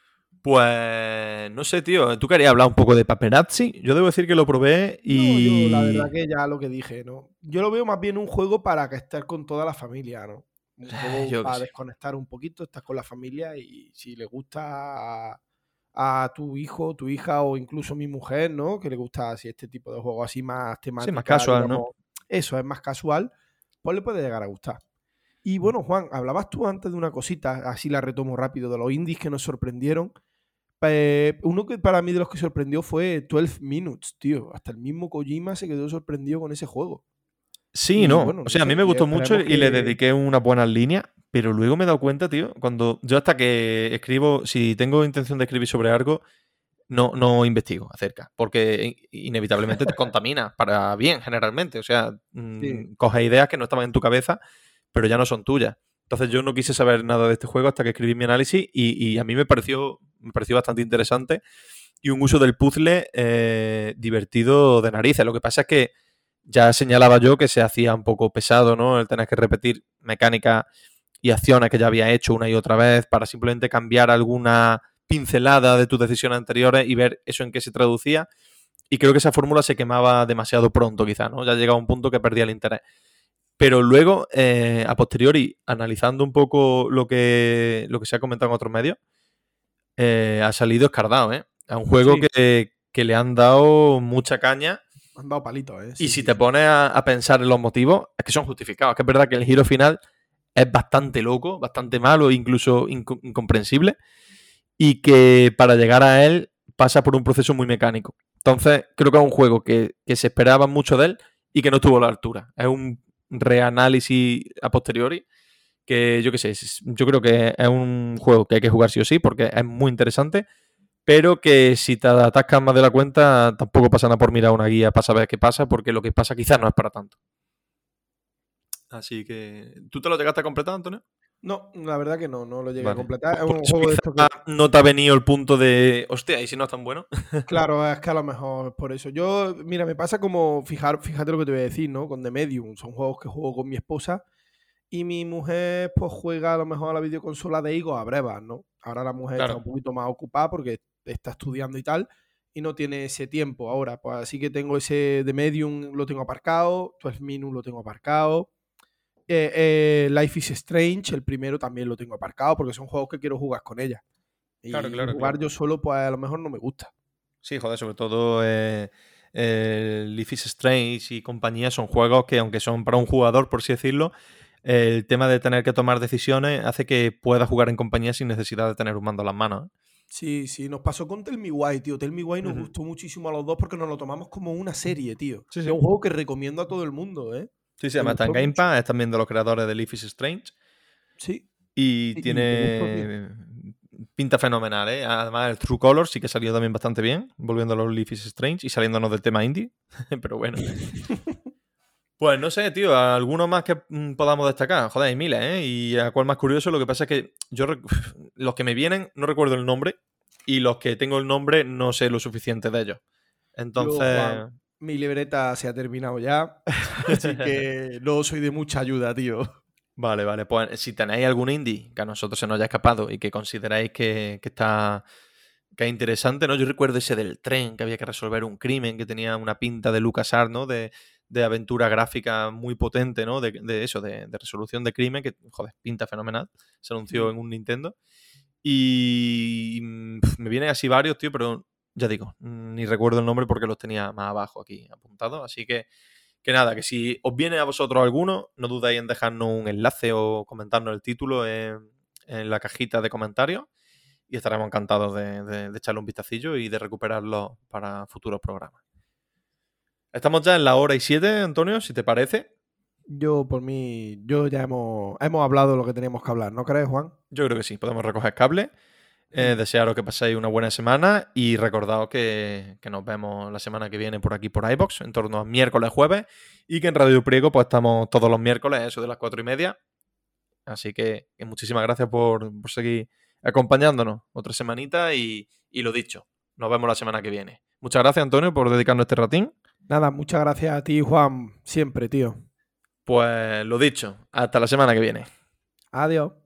Pues no sé, tío. Tú querías hablar un poco de Paperazzi. Yo debo decir que lo probé y. No, yo la verdad que ya lo que dije, ¿no? Yo lo veo más bien un juego para que estar con toda la familia, ¿no? Un juego Yo que para sí. desconectar un poquito, estás con la familia y si le gusta a, a tu hijo, tu hija o incluso mi mujer, ¿no? Que le gusta así este tipo de juegos así más temáticos. Sí, más casual, ¿no? Eso, es más casual, pues le puede llegar a gustar. Y bueno, Juan, hablabas tú antes de una cosita, así la retomo rápido, de los indies que nos sorprendieron. Eh, uno que para mí de los que sorprendió fue doce Minutes, tío. Hasta el mismo Kojima se quedó sorprendido con ese juego. Sí, Y no. bueno, O sea, a no mí sé, me y gustó mucho esperemos y le que- dediqué unas buenas líneas, pero luego me he dado cuenta, tío, cuando yo hasta que escribo, si tengo intención de escribir sobre algo, no, no investigo acerca, porque in- inevitablemente te contamina para bien, generalmente. O sea, mm, Sí. coges ideas que no estaban en tu cabeza, pero ya no son tuyas. Entonces yo no quise saber nada de este juego hasta que escribí mi análisis y, y a mí me pareció, me pareció bastante interesante y un uso del puzzle eh, divertido de narices. Lo que pasa es que ya señalaba yo que se hacía un poco pesado, ¿no? El tener que repetir mecánicas y acciones que ya había hecho una y otra vez para simplemente cambiar alguna pincelada de tus decisiones anteriores y ver eso en qué se traducía. Y creo que esa fórmula se quemaba demasiado pronto, quizá, ¿no? Ya llegaba un punto que perdía el interés. Pero luego, eh, a posteriori, analizando un poco lo que, lo que se ha comentado en otros medios, eh, ha salido escardado, ¿eh? Es un juego Sí. que, que le han dado mucha caña. Han dado palitos, ¿eh? Sí, y si sí, te sí. pones a, a pensar en los motivos, es que son justificados. Es que es verdad que el giro final es bastante loco, bastante malo, incluso inc- incomprensible. Y que para llegar a él pasa por un proceso muy mecánico. Entonces, creo que es un juego que, que se esperaba mucho de él y que no estuvo a la altura. Es un reanálisis a posteriori que yo qué sé, yo creo que es un juego que hay que jugar sí o sí porque es muy interesante, pero que si te atascas más de la cuenta tampoco pasa nada por mirar una guía para saber qué pasa, porque lo que pasa quizás no es para tanto. Así que... ¿Tú te lo llegaste a completar, Antonio? No, la verdad que no, no lo llegué Vale. a completar. Por, Es un por juego de quizá esto que... no te ha venido el punto de... Hostia, ¿y si no es tan bueno? Claro, es que a lo mejor es por eso. Yo, mira, me pasa como, fijar, fíjate lo que te voy a decir, ¿no? Con The Medium. Son juegos que juego con mi esposa y mi mujer pues juega a lo mejor a la videoconsola de Igo a brevas, ¿no? Ahora la mujer está Claro. un poquito más ocupada porque está estudiando y tal y no tiene ese tiempo ahora. Pues así que tengo ese The Medium, lo tengo aparcado, doce Minutes lo tengo aparcado. Eh, eh, Life is Strange, el primero también lo tengo aparcado porque son juegos que quiero jugar con ella. Y Claro, claro, jugar claro. yo solo, pues a lo mejor no me gusta. Sí, joder, sobre todo eh, eh, Life is Strange y compañía son juegos que, aunque son para un jugador, por así decirlo, eh, el tema de tener que tomar decisiones hace que pueda jugar en compañía sin necesidad de tener un mando en las manos. ¿eh? Sí, sí, nos pasó con Tell Me Why, tío. Tell Me Why nos Ujú. gustó muchísimo a los dos porque nos lo tomamos como una serie, tío. Sí, Es sí. un juego que recomiendo a todo el mundo, ¿eh? Sí, sí, Me además está en gustó Game mucho. Pass, es también de los creadores de Life is Strange Sí, y y, y me gustó, tío. tiene pinta fenomenal, ¿eh? Además el True Color sí que salió también bastante bien, volviendo a los Life is Strange y saliéndonos del tema indie, pero bueno. Pues no sé, tío, alguno más que mm, podamos destacar. Joder, hay miles, ¿eh? Y a cuál más curioso, lo que pasa es que yo, rec- los que me vienen, no recuerdo el nombre, y los que tengo el nombre, no sé lo suficiente de ellos. Yo, Entonces... Juan, mi libreta se ha terminado ya, así que no soy de mucha ayuda, tío. Vale, vale. Pues si tenéis algún indie que a nosotros se nos haya escapado y que consideráis que, que está que es interesante, ¿no? Yo recuerdo ese del tren, que había que resolver un crimen, que tenía una pinta de LucasArts, ¿no? De, de aventura gráfica muy potente, ¿no? De, de eso, de, de resolución de crimen, que, joder, pinta fenomenal. Se anunció Mm. en un Nintendo. Y mm, pf, me vienen así varios, tío, pero ya digo, mm, ni recuerdo el nombre porque los tenía más abajo aquí apuntados. Así que, que nada, que si os viene a vosotros alguno, no dudéis en dejarnos un enlace o comentarnos el título en, en la cajita de comentarios y estaremos encantados de, de, de echarle un vistacillo y de recuperarlo para futuros programas. Estamos ya en la hora y siete, Antonio, si te parece. Yo, por mí, yo ya hemos, hemos hablado de lo que teníamos que hablar, ¿no crees, Juan? Yo creo que sí, podemos recoger cable. Eh, Mm. desearos que paséis una buena semana y recordaos que, que nos vemos la semana que viene por aquí por iVoox, en torno a miércoles, jueves, y que en Radio Priego pues estamos todos los miércoles, eso de las cuatro y media. Así que, que muchísimas gracias por, por seguir acompañándonos otra semanita y, y lo dicho, nos vemos la semana que viene. Muchas gracias, Antonio, por dedicarnos este ratín. Nada, muchas gracias a ti, Juan, siempre, tío. Pues lo dicho, hasta la semana que viene. Adiós.